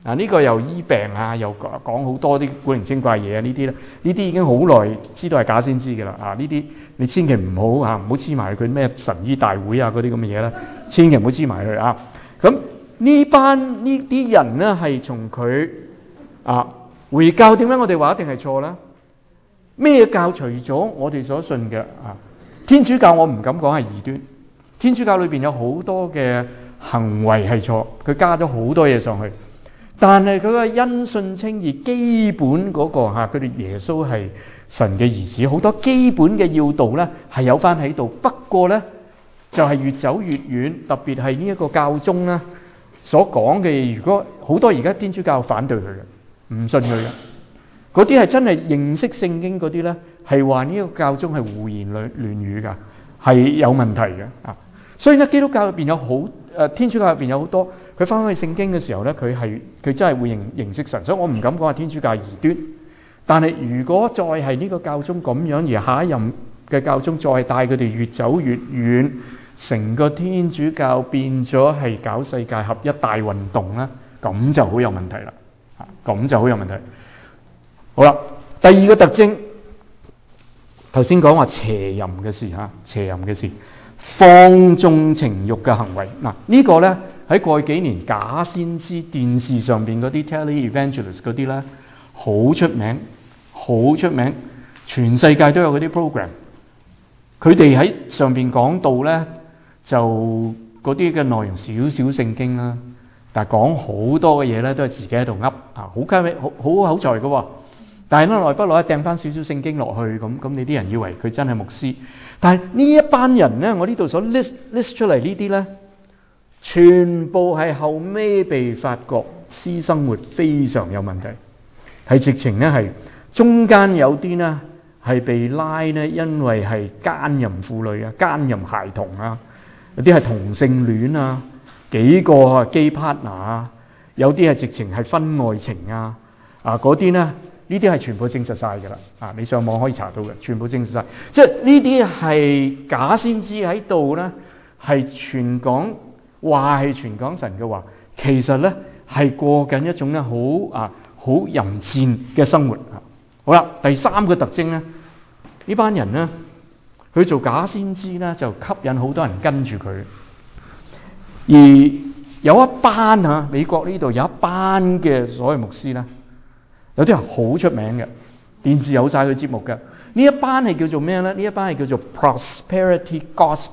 呢個又醫病啊，又講好多啲古靈精怪嘢啊，呢啲咧，呢啲已經好耐知道係假先知嘅啦。呢啲你千祈唔好唔好黐埋佢咩神醫大會啊嗰啲咁嘅嘢啦，千祈唔好黐埋佢啊。咁呢啲人咧係從佢回教，點解我哋話一定係錯咧？咩教除咗我哋所信嘅天主教，我唔敢講係異端。天主教裏邊有好多嘅行為係錯，佢加咗好多嘢上去。但係佢個因信稱義基本嗰個佢哋耶穌係神嘅兒子，好多基本嘅要道咧係有翻喺度。不過咧就係越走越遠，特別係呢一個教宗咧所講嘅嘢，如果好多而家天主教反對佢嘅，唔信佢嘅，嗰啲係真係認識聖經嗰啲咧，係話呢個教宗係胡言亂語噶，係有問題嘅。所以咧基督教入邊有天主教入邊有好多，佢翻去聖經嘅時候咧，佢真係會認識神，所以我唔敢講話天主教係異端。但係如果再係呢個教宗咁樣，而下一任嘅教宗再帶佢哋越走越遠，成個天主教變咗係搞世界合一大運動咧，咁就好有問題啦。咁就好有問題。好啦，第二個特徵，頭先講話邪淫嘅事邪淫嘅事。放縱情慾嘅行為，呢個咧喺過去幾年假先知電視上邊嗰啲 tele-evangelist 嗰啲咧好出名，好出名，全世界都有嗰啲 program。佢哋喺上邊講道咧，就嗰啲嘅內容少少聖經啦，但係講好多嘅嘢咧都係自己喺度噏好口才嘅喎。但係咧耐不耐掟翻少少聖經落去，咁你啲人以為佢真係牧師。但係呢一班人咧，我呢度所 list 出嚟呢啲咧，全部係後尾被發覺私生活非常有問題，係直情咧係中間有啲咧係被拉咧，因為係奸淫婦女啊、奸淫孩童啊，有啲係同性戀啊，幾個基 partner 啊，有啲係直情係婚外情嗰啲咧。呢啲係全部證實晒㗎啦，你上網可以查到嘅，全部證實晒。即係呢啲係假先知喺度咧，係傳講話係傳講神嘅話，其實咧係過緊一種咧好淫賤嘅生活。好啦，第三個特徵咧，呢班人咧，佢做假先知咧就吸引好多人跟住佢，而有一班美國呢度有一班嘅所謂牧師咧。有啲係好出名嘅，電視有晒佢節目嘅。呢一班係叫做咩咧？呢一班係叫做 prosperity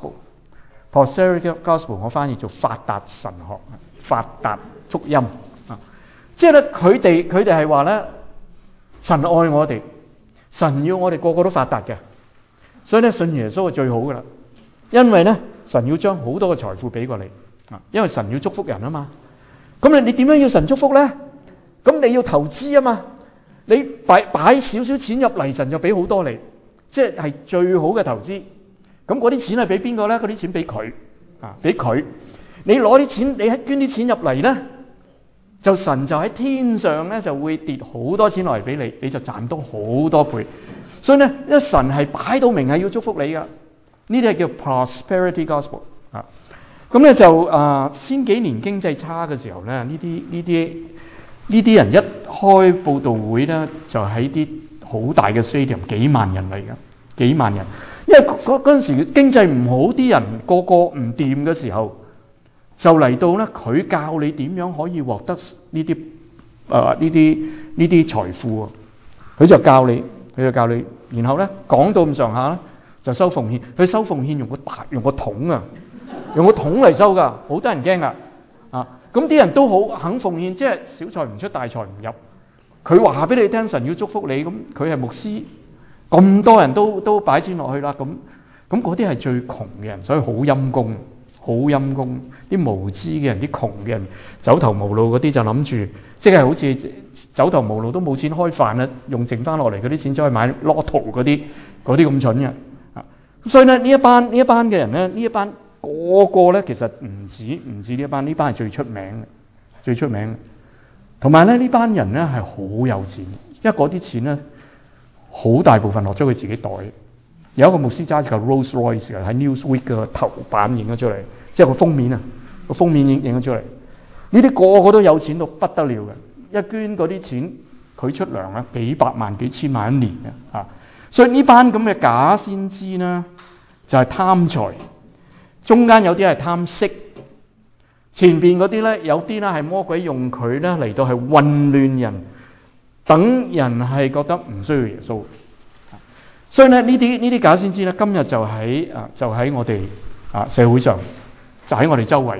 gospel。prosperity gospel 我翻譯做發達神學、發達福音即係咧，佢哋係話咧，神愛我哋，神要我哋個個都發達嘅，所以咧信耶穌係最好噶啦。因為咧神要將好多嘅財富俾過你因為神要祝福人啊嘛。咁你點樣要神祝福咧？咁你要投資啊嘛，你擺少少錢入嚟，神就俾好多你，即係最好嘅投資。咁嗰啲錢係俾邊個咧？嗰啲錢俾佢俾佢。你攞啲錢，你捐啲錢入嚟咧，就神就喺天上咧就會跌好多錢落嚟俾你，你就賺多好多倍。所以咧，因為神係擺到明係要祝福你噶，呢啲係叫 prosperity gospel 咁咧就先幾年經濟差嘅時候咧，呢啲人一開佈道會咧，就喺啲好大嘅 stadium，幾萬人嚟㗎，幾萬人。因為嗰陣時經濟唔好，啲人個個唔掂嘅時候，就嚟到咧，佢教你點樣可以獲得呢啲財富啊！佢就教你，然後咧講到咁上下咧，就收奉獻。佢收奉獻用個桶啊，用個桶嚟收㗎，好多人驚㗎咁啲人都好肯奉獻，即係小財唔出大財唔入。佢話俾你聽，神要祝福你，咁佢係牧師，咁多人都擺錢落去啦，咁嗰啲係最窮嘅人，所以好陰公，好陰公。啲無知嘅人，啲窮嘅人，走投無路嗰啲就諗住，即係好似走投無路都冇錢開飯啦，用剩翻落嚟嗰啲錢走去買 lotto 嗰啲咁蠢嘅。所以咧呢一班嘅人咧，呢一班。個個咧，其實唔止呢一班，呢班係最出名嘅，同埋咧呢班人咧係好有錢，因為嗰啲錢咧好大部分落咗佢自己袋。有一個牧師揸住個 Rolls Royce 喺 Newsweek 嘅頭版影咗出嚟，即係個封面影咗出嚟。 呢啲個個都有錢到不得了嘅，一捐嗰啲錢佢出糧啊，幾百萬幾千萬一年嘅啊！所以呢班咁嘅假先知呢，就係貪財，中間有啲係貪色，前邊嗰啲咧有啲咧係魔鬼用佢咧嚟到係混亂人，等人係覺得唔需要耶穌。所以咧呢啲假先知咧，今日就喺我哋社會上，就喺我哋周圍，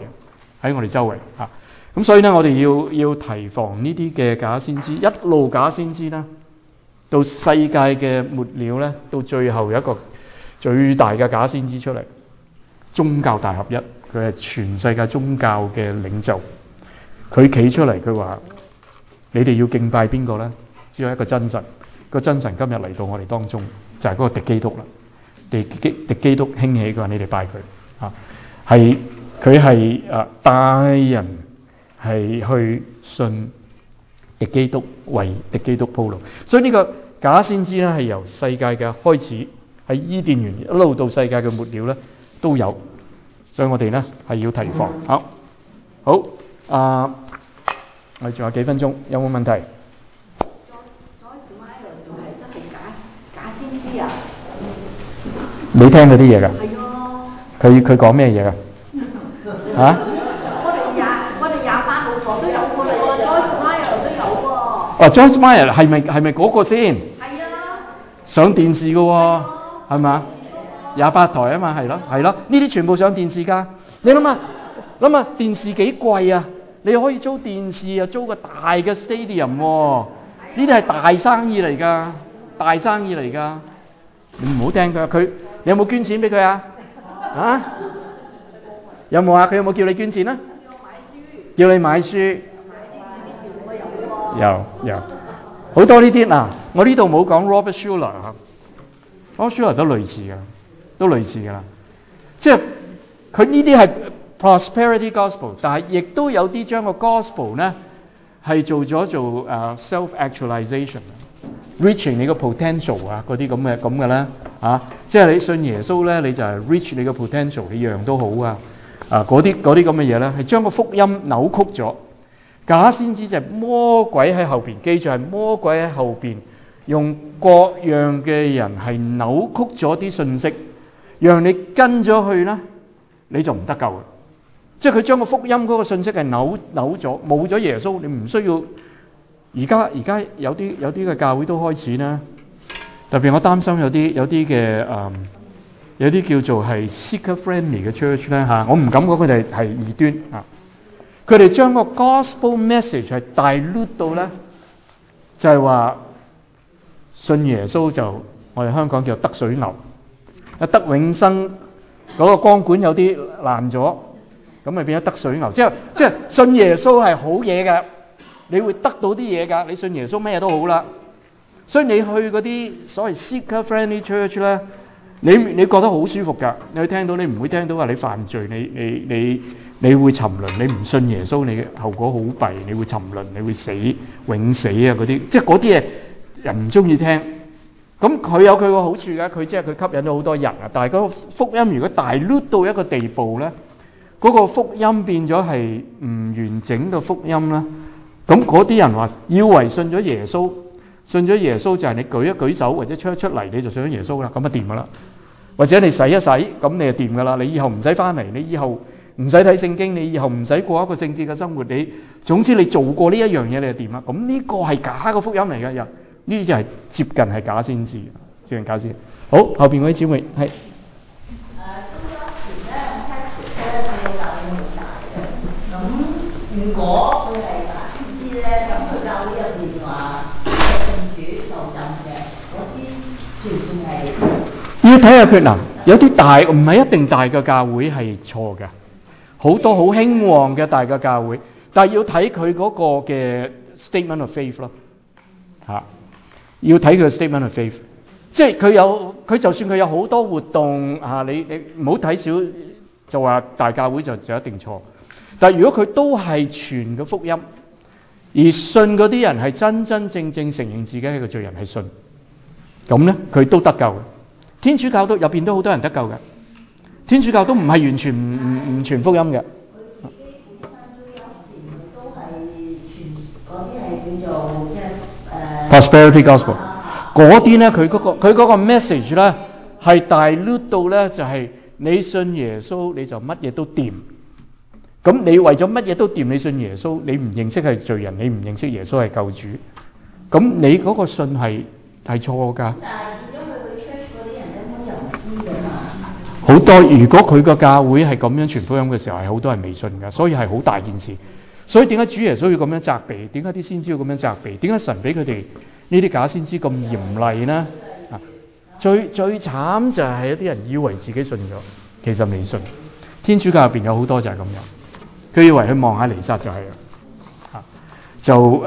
咁所以咧我哋要提防呢啲嘅假先知，一路假先知啦，到世界嘅末了咧，到最後有一個最大嘅假先知出嚟，宗教大合一，佢係全世界宗教嘅領袖，佢企出嚟，佢話你哋要敬拜邊個咧？只有一個真神，個真神今日嚟到我哋當中，就係嗰個敵基督啦。敵基督興起，佢話你哋拜佢啊，係佢係帶人係去信敵基督，為敵基督鋪路。所以呢個假先知咧，係由世界嘅開始喺伊甸園一路到世界嘅末了咧都有，所以我哋咧係要提防。好，我哋仲有幾分鐘，有冇問題？你聽嗰啲嘢㗎？係啊。佢講咩嘢㗎？嚇？我哋28號房都有喎，Joyce Meyer 都有喎。哦，Joyce Meyer 係咪嗰個先？係啊。上電視㗎喎，係嘛？28台啊嘛，係咯，呢啲全部上電視㗎。你諗下電視幾貴啊？你可以租電視啊，租個大嘅 stadium 喎。呢啲係大生意嚟㗎，你唔好聽佢。你有冇捐錢俾佢啊？有冇啊？佢有冇叫你捐錢啊？叫你買書。有好多呢啲嗱，我呢度冇講 Robert Schuller，Robert Schuller 都類似㗎啦。即係佢呢啲係 prosperity gospel， 但係亦都有啲將個 gospel 咧係做self actualization。reaching 你個 potential 啊，嗰啲咁嘅啦，即係你信耶穌咧，你就係 reach 你個 potential， 你樣都好嗰啲咁嘅嘢咧，係將個福音扭曲咗。假先知就係魔鬼喺後邊，記住係魔鬼喺後邊，用各樣嘅人係扭曲咗啲信息，讓你跟咗去啦，你就唔得救嘅。即係佢將個福音嗰個信息係扭咗，冇咗耶穌，你唔需要。而家有啲嘅教會都開始啦，特別我擔心有啲嘅有啲叫做係 seeker friendly 嘅 church 咧我唔敢講佢哋係異端佢哋將個 gospel message 係dilute到咧，就係話信耶穌就我哋香港叫得水牛，得永生嗰個光管有啲爛咗，咁咪變咗得水牛，即係信耶穌係好嘢嘅。你會得到啲嘢㗎，你信耶穌咩都好啦。所以你去嗰啲所謂 seeker friendly church 咧，你覺得好舒服㗎。你去聽到，你唔會聽到話你犯罪，你會沉淪，你唔信耶穌，你嘅後果好弊，你會沉淪，你會死永死啊嗰啲，即係嗰啲嘢人唔中意聽。咁佢有佢個好處㗎，佢即係佢吸引咗好多人啊。但係嗰個福音如果dilute到一個地步咧，嗰個福音變咗係唔完整嘅福音啦。咁嗰啲人話以為信咗耶穌就係你舉一舉手或者出一出嚟你就信咗耶穌啦，咁就掂噶啦。或者你洗一洗，咁你就掂噶啦。你以後唔使翻嚟，你以後唔使睇聖經，你以後唔使過一個聖潔嘅生活。總之你做過呢一樣嘢你就掂啦。咁呢個係假嘅福音嚟嘅，呢啲就係接近係假先知，接近假先。好，後邊嗰啲姊妹係。 如果佢係假先知咧，咁佢教會入邊話信主受浸嘅嗰啲，算唔算係？ 要睇下佢嗱，有啲大唔係一定大嘅教會係錯嘅，好多好興旺嘅大嘅教會，但係要睇佢嗰個嘅 statement of faith 咯，要睇佢嘅 statement of faith， 即係佢就算佢有好多活動你唔好睇少就話大教會就一定錯。但係如果佢都係傳嘅福音，而信嗰啲人係真真正正承認自己係個罪人，係信，咁咧佢都得救嘅。天主教都入邊都好多人得救嘅，天主教都唔係完全唔傳福音嘅。 prosperity gospel 嗰啲咧，佢嗰個 message 咧係dilute到咧，就係你信耶穌你就乜嘢都掂。咁你為咗乜嘢都掂，你信耶穌，你唔認識係罪人，你唔認識耶穌係救主，咁你嗰個信係錯㗎。 但係如果佢去 church 嗰啲人根本又唔知㗎嘛。 好多如果佢個教會係咁樣傳福音嘅時候，係好多人未信㗎，所以係好大件事。所以點解主耶穌要咁樣責備？點解啲先知要咁樣責備？點解神俾佢哋呢啲假先知咁嚴厲呢？最慘就係有啲人以為自己信咗，其實未信。天主教入邊有好多就係咁樣，佢以為佢望下彌撒就係啦，就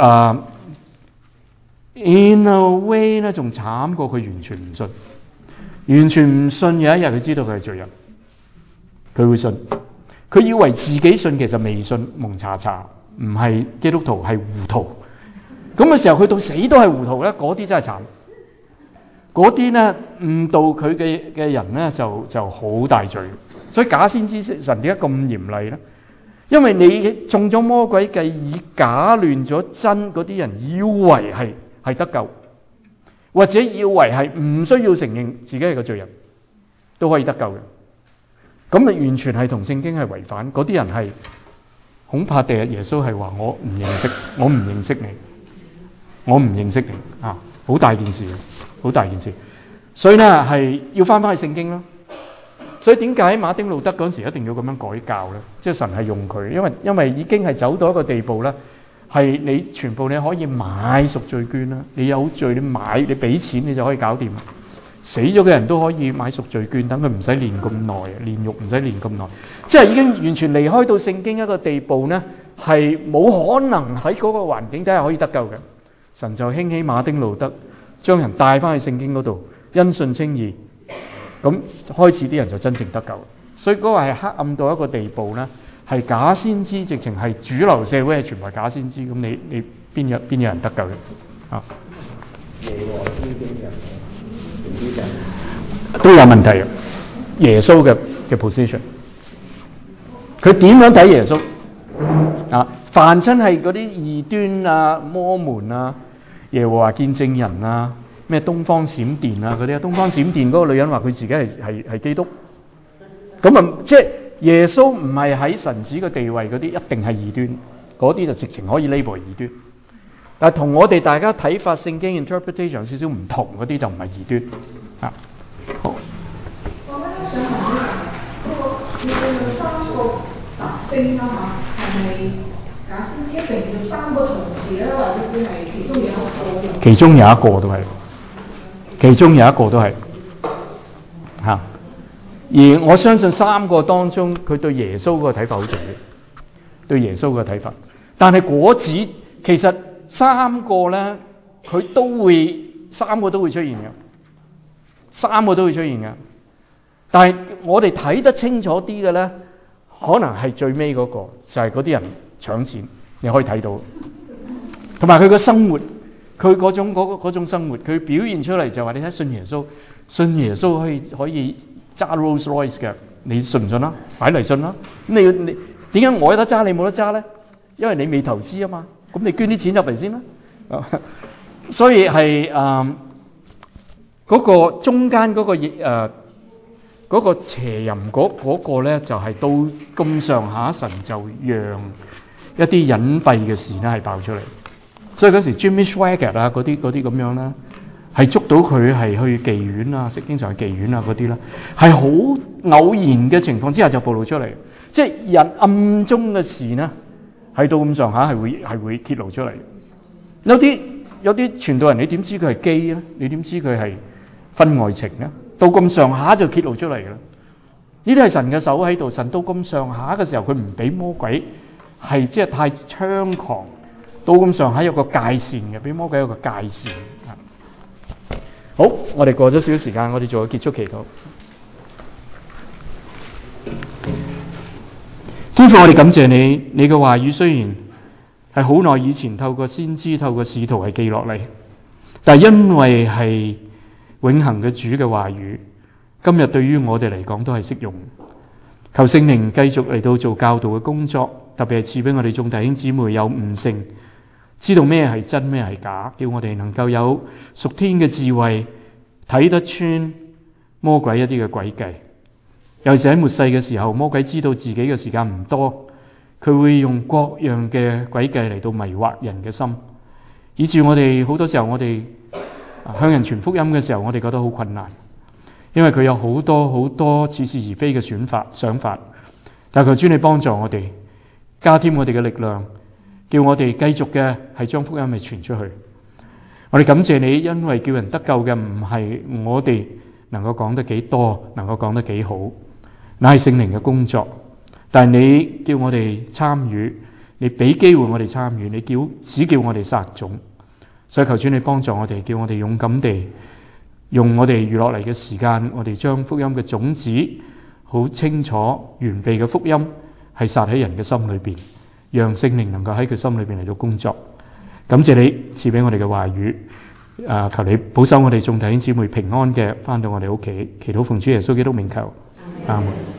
in a way 咧，仲慘過佢完全唔信。完全唔信，有一日佢知道佢係罪人，佢會信。佢以為自己信，其實未信，蒙查查，唔係基督徒，係糊塗。咁嘅時候，佢到死都係糊塗咧，嗰啲真係慘。嗰啲咧誤導佢嘅人咧，就好大罪。所以假先知神點解咁嚴厲咧？因為你中咗魔鬼計，以假亂咗真，嗰啲人以為係得救。或者以為係唔需要承認自己係個罪人，都可以得救嘅。咁啊，完全係同聖經係違反。嗰啲人係恐怕第日耶穌係話我唔認識你，我唔認識你啊！好大件事，好大件事。所以咧係要翻去聖經咯。所以點解馬丁路德嗰陣時一定要咁樣改教咧？即係神係用佢，因為已經係走到一個地步咧。係你全部你可以買贖罪券啦，你有罪你俾錢你就可以搞掂。死咗嘅人都可以買贖罪券，等佢唔使練咁耐，練獄唔使練咁耐，即係已經完全離開到聖經一個地步呢，係冇可能喺嗰個環境底下可以得救嘅。神就興起馬丁路德，將人帶翻去聖經嗰度，因信稱義，咁開始啲人就真正得救。所以嗰個係黑暗到一個地步呢。係假先知，直情係主流社會係全部假先知，咁你邊有人得救嘅啊？都有問題嘅。耶穌嘅 position， 佢點樣睇耶穌啊？凡親係嗰啲異端啊、摩門啊、耶和華見證人啊、咩東方閃電啊嗰啲，東方閃電嗰個女人話佢自己係基督，咁啊即係。耶穌唔係喺神子嘅地位嗰啲，一定係異端，嗰啲就直情可以 label 異端。但係同我哋大家睇法聖經 interpretation 有少少唔同，嗰啲就唔係異端。啊，好。 我咧想問咧，嗰個要三個特徵啊嚇，係咪假先知一定要三個同時咧，或者只係其中有一個？ 其中有一個都係，其中有一個都係嚇。而我相信三個當中，佢對耶穌個睇法好重要，對耶穌個睇法。但係果子其實三個咧，佢三個都會出現嘅，三個都會出現嘅。但係我哋睇得清楚啲嘅咧，可能係最尾嗰個，就係嗰啲人搶錢，你可以睇到。同埋佢個生活，佢嗰種生活，佢表現出嚟就話：你睇信耶穌可以揸 Rolls Royce 嘅，你信唔信啦？擺嚟信啦。咁你點解我有得揸，你冇得揸咧？因為你未投資啊嘛。咁你捐啲錢入嚟先啦。所以係嗰個中間嗰個邪淫嗰個咧，就係到咁上下，神就讓一啲隱蔽嘅事咧係爆出嚟。所以嗰時 Jimmy Swaggart 啊嗰啲咁樣啦。係捉到佢係去妓院啊，經常去妓院啊嗰啲啦，係好偶然嘅情況之下就暴露出嚟，即係人暗中嘅事呢，係到咁上下係會揭露出嚟。有啲傳道人，你點知佢係基咧？你點知佢係婚外情咧？到咁上下就揭露出嚟嘅啦。呢啲係神嘅手喺度，神到咁上下嘅時候，佢唔俾魔鬼係即係太猖狂，到咁上下有個界線嘅，俾魔鬼有個界線。好，我哋過咗少少時間，我哋做個結束祈禱。天父，我哋感謝你，你嘅話語雖然係好耐以前透過先知、透過使徒係記落嚟，但係因為係永恆嘅主嘅話語，今日對於我哋嚟講都係適用。求聖靈繼續嚟到做教導嘅工作，特別係賜俾我哋眾弟兄姊妹有悟性， 知道咩係真咩係假，叫我哋能夠有屬天嘅智慧，睇得穿魔鬼一啲嘅詭計。尤其是喺末世嘅時候，魔鬼知道自己嘅時間唔多，佢會用各樣嘅詭計嚟到迷惑人嘅心，以致我哋好多時候我哋向人傳福音嘅時候，我哋覺得好困難，因為佢有好多似是而非嘅想法。但求主你幫助我哋，加添我哋嘅力量，叫我哋繼續嘅係將福音係傳出去。我哋感謝你，因為叫人得救嘅唔係我哋能夠講得幾多，能夠講得幾好，乃係聖靈嘅工作。但係你叫我哋參與，你俾機會我哋參與，你只叫我哋撒種。所以求主你幫助我哋，叫我哋勇敢地用我哋餘落嚟嘅時間，我哋將福音嘅種子好清楚完備嘅福音係撒喺人嘅心裏邊，讓聖靈能夠喺佢心裏邊嚟到工作。感謝你賜俾我哋嘅話語，求你保守我哋眾弟兄姊妹平安嘅返到我哋屋企，祈禱奉主耶穌基督名求，阿門。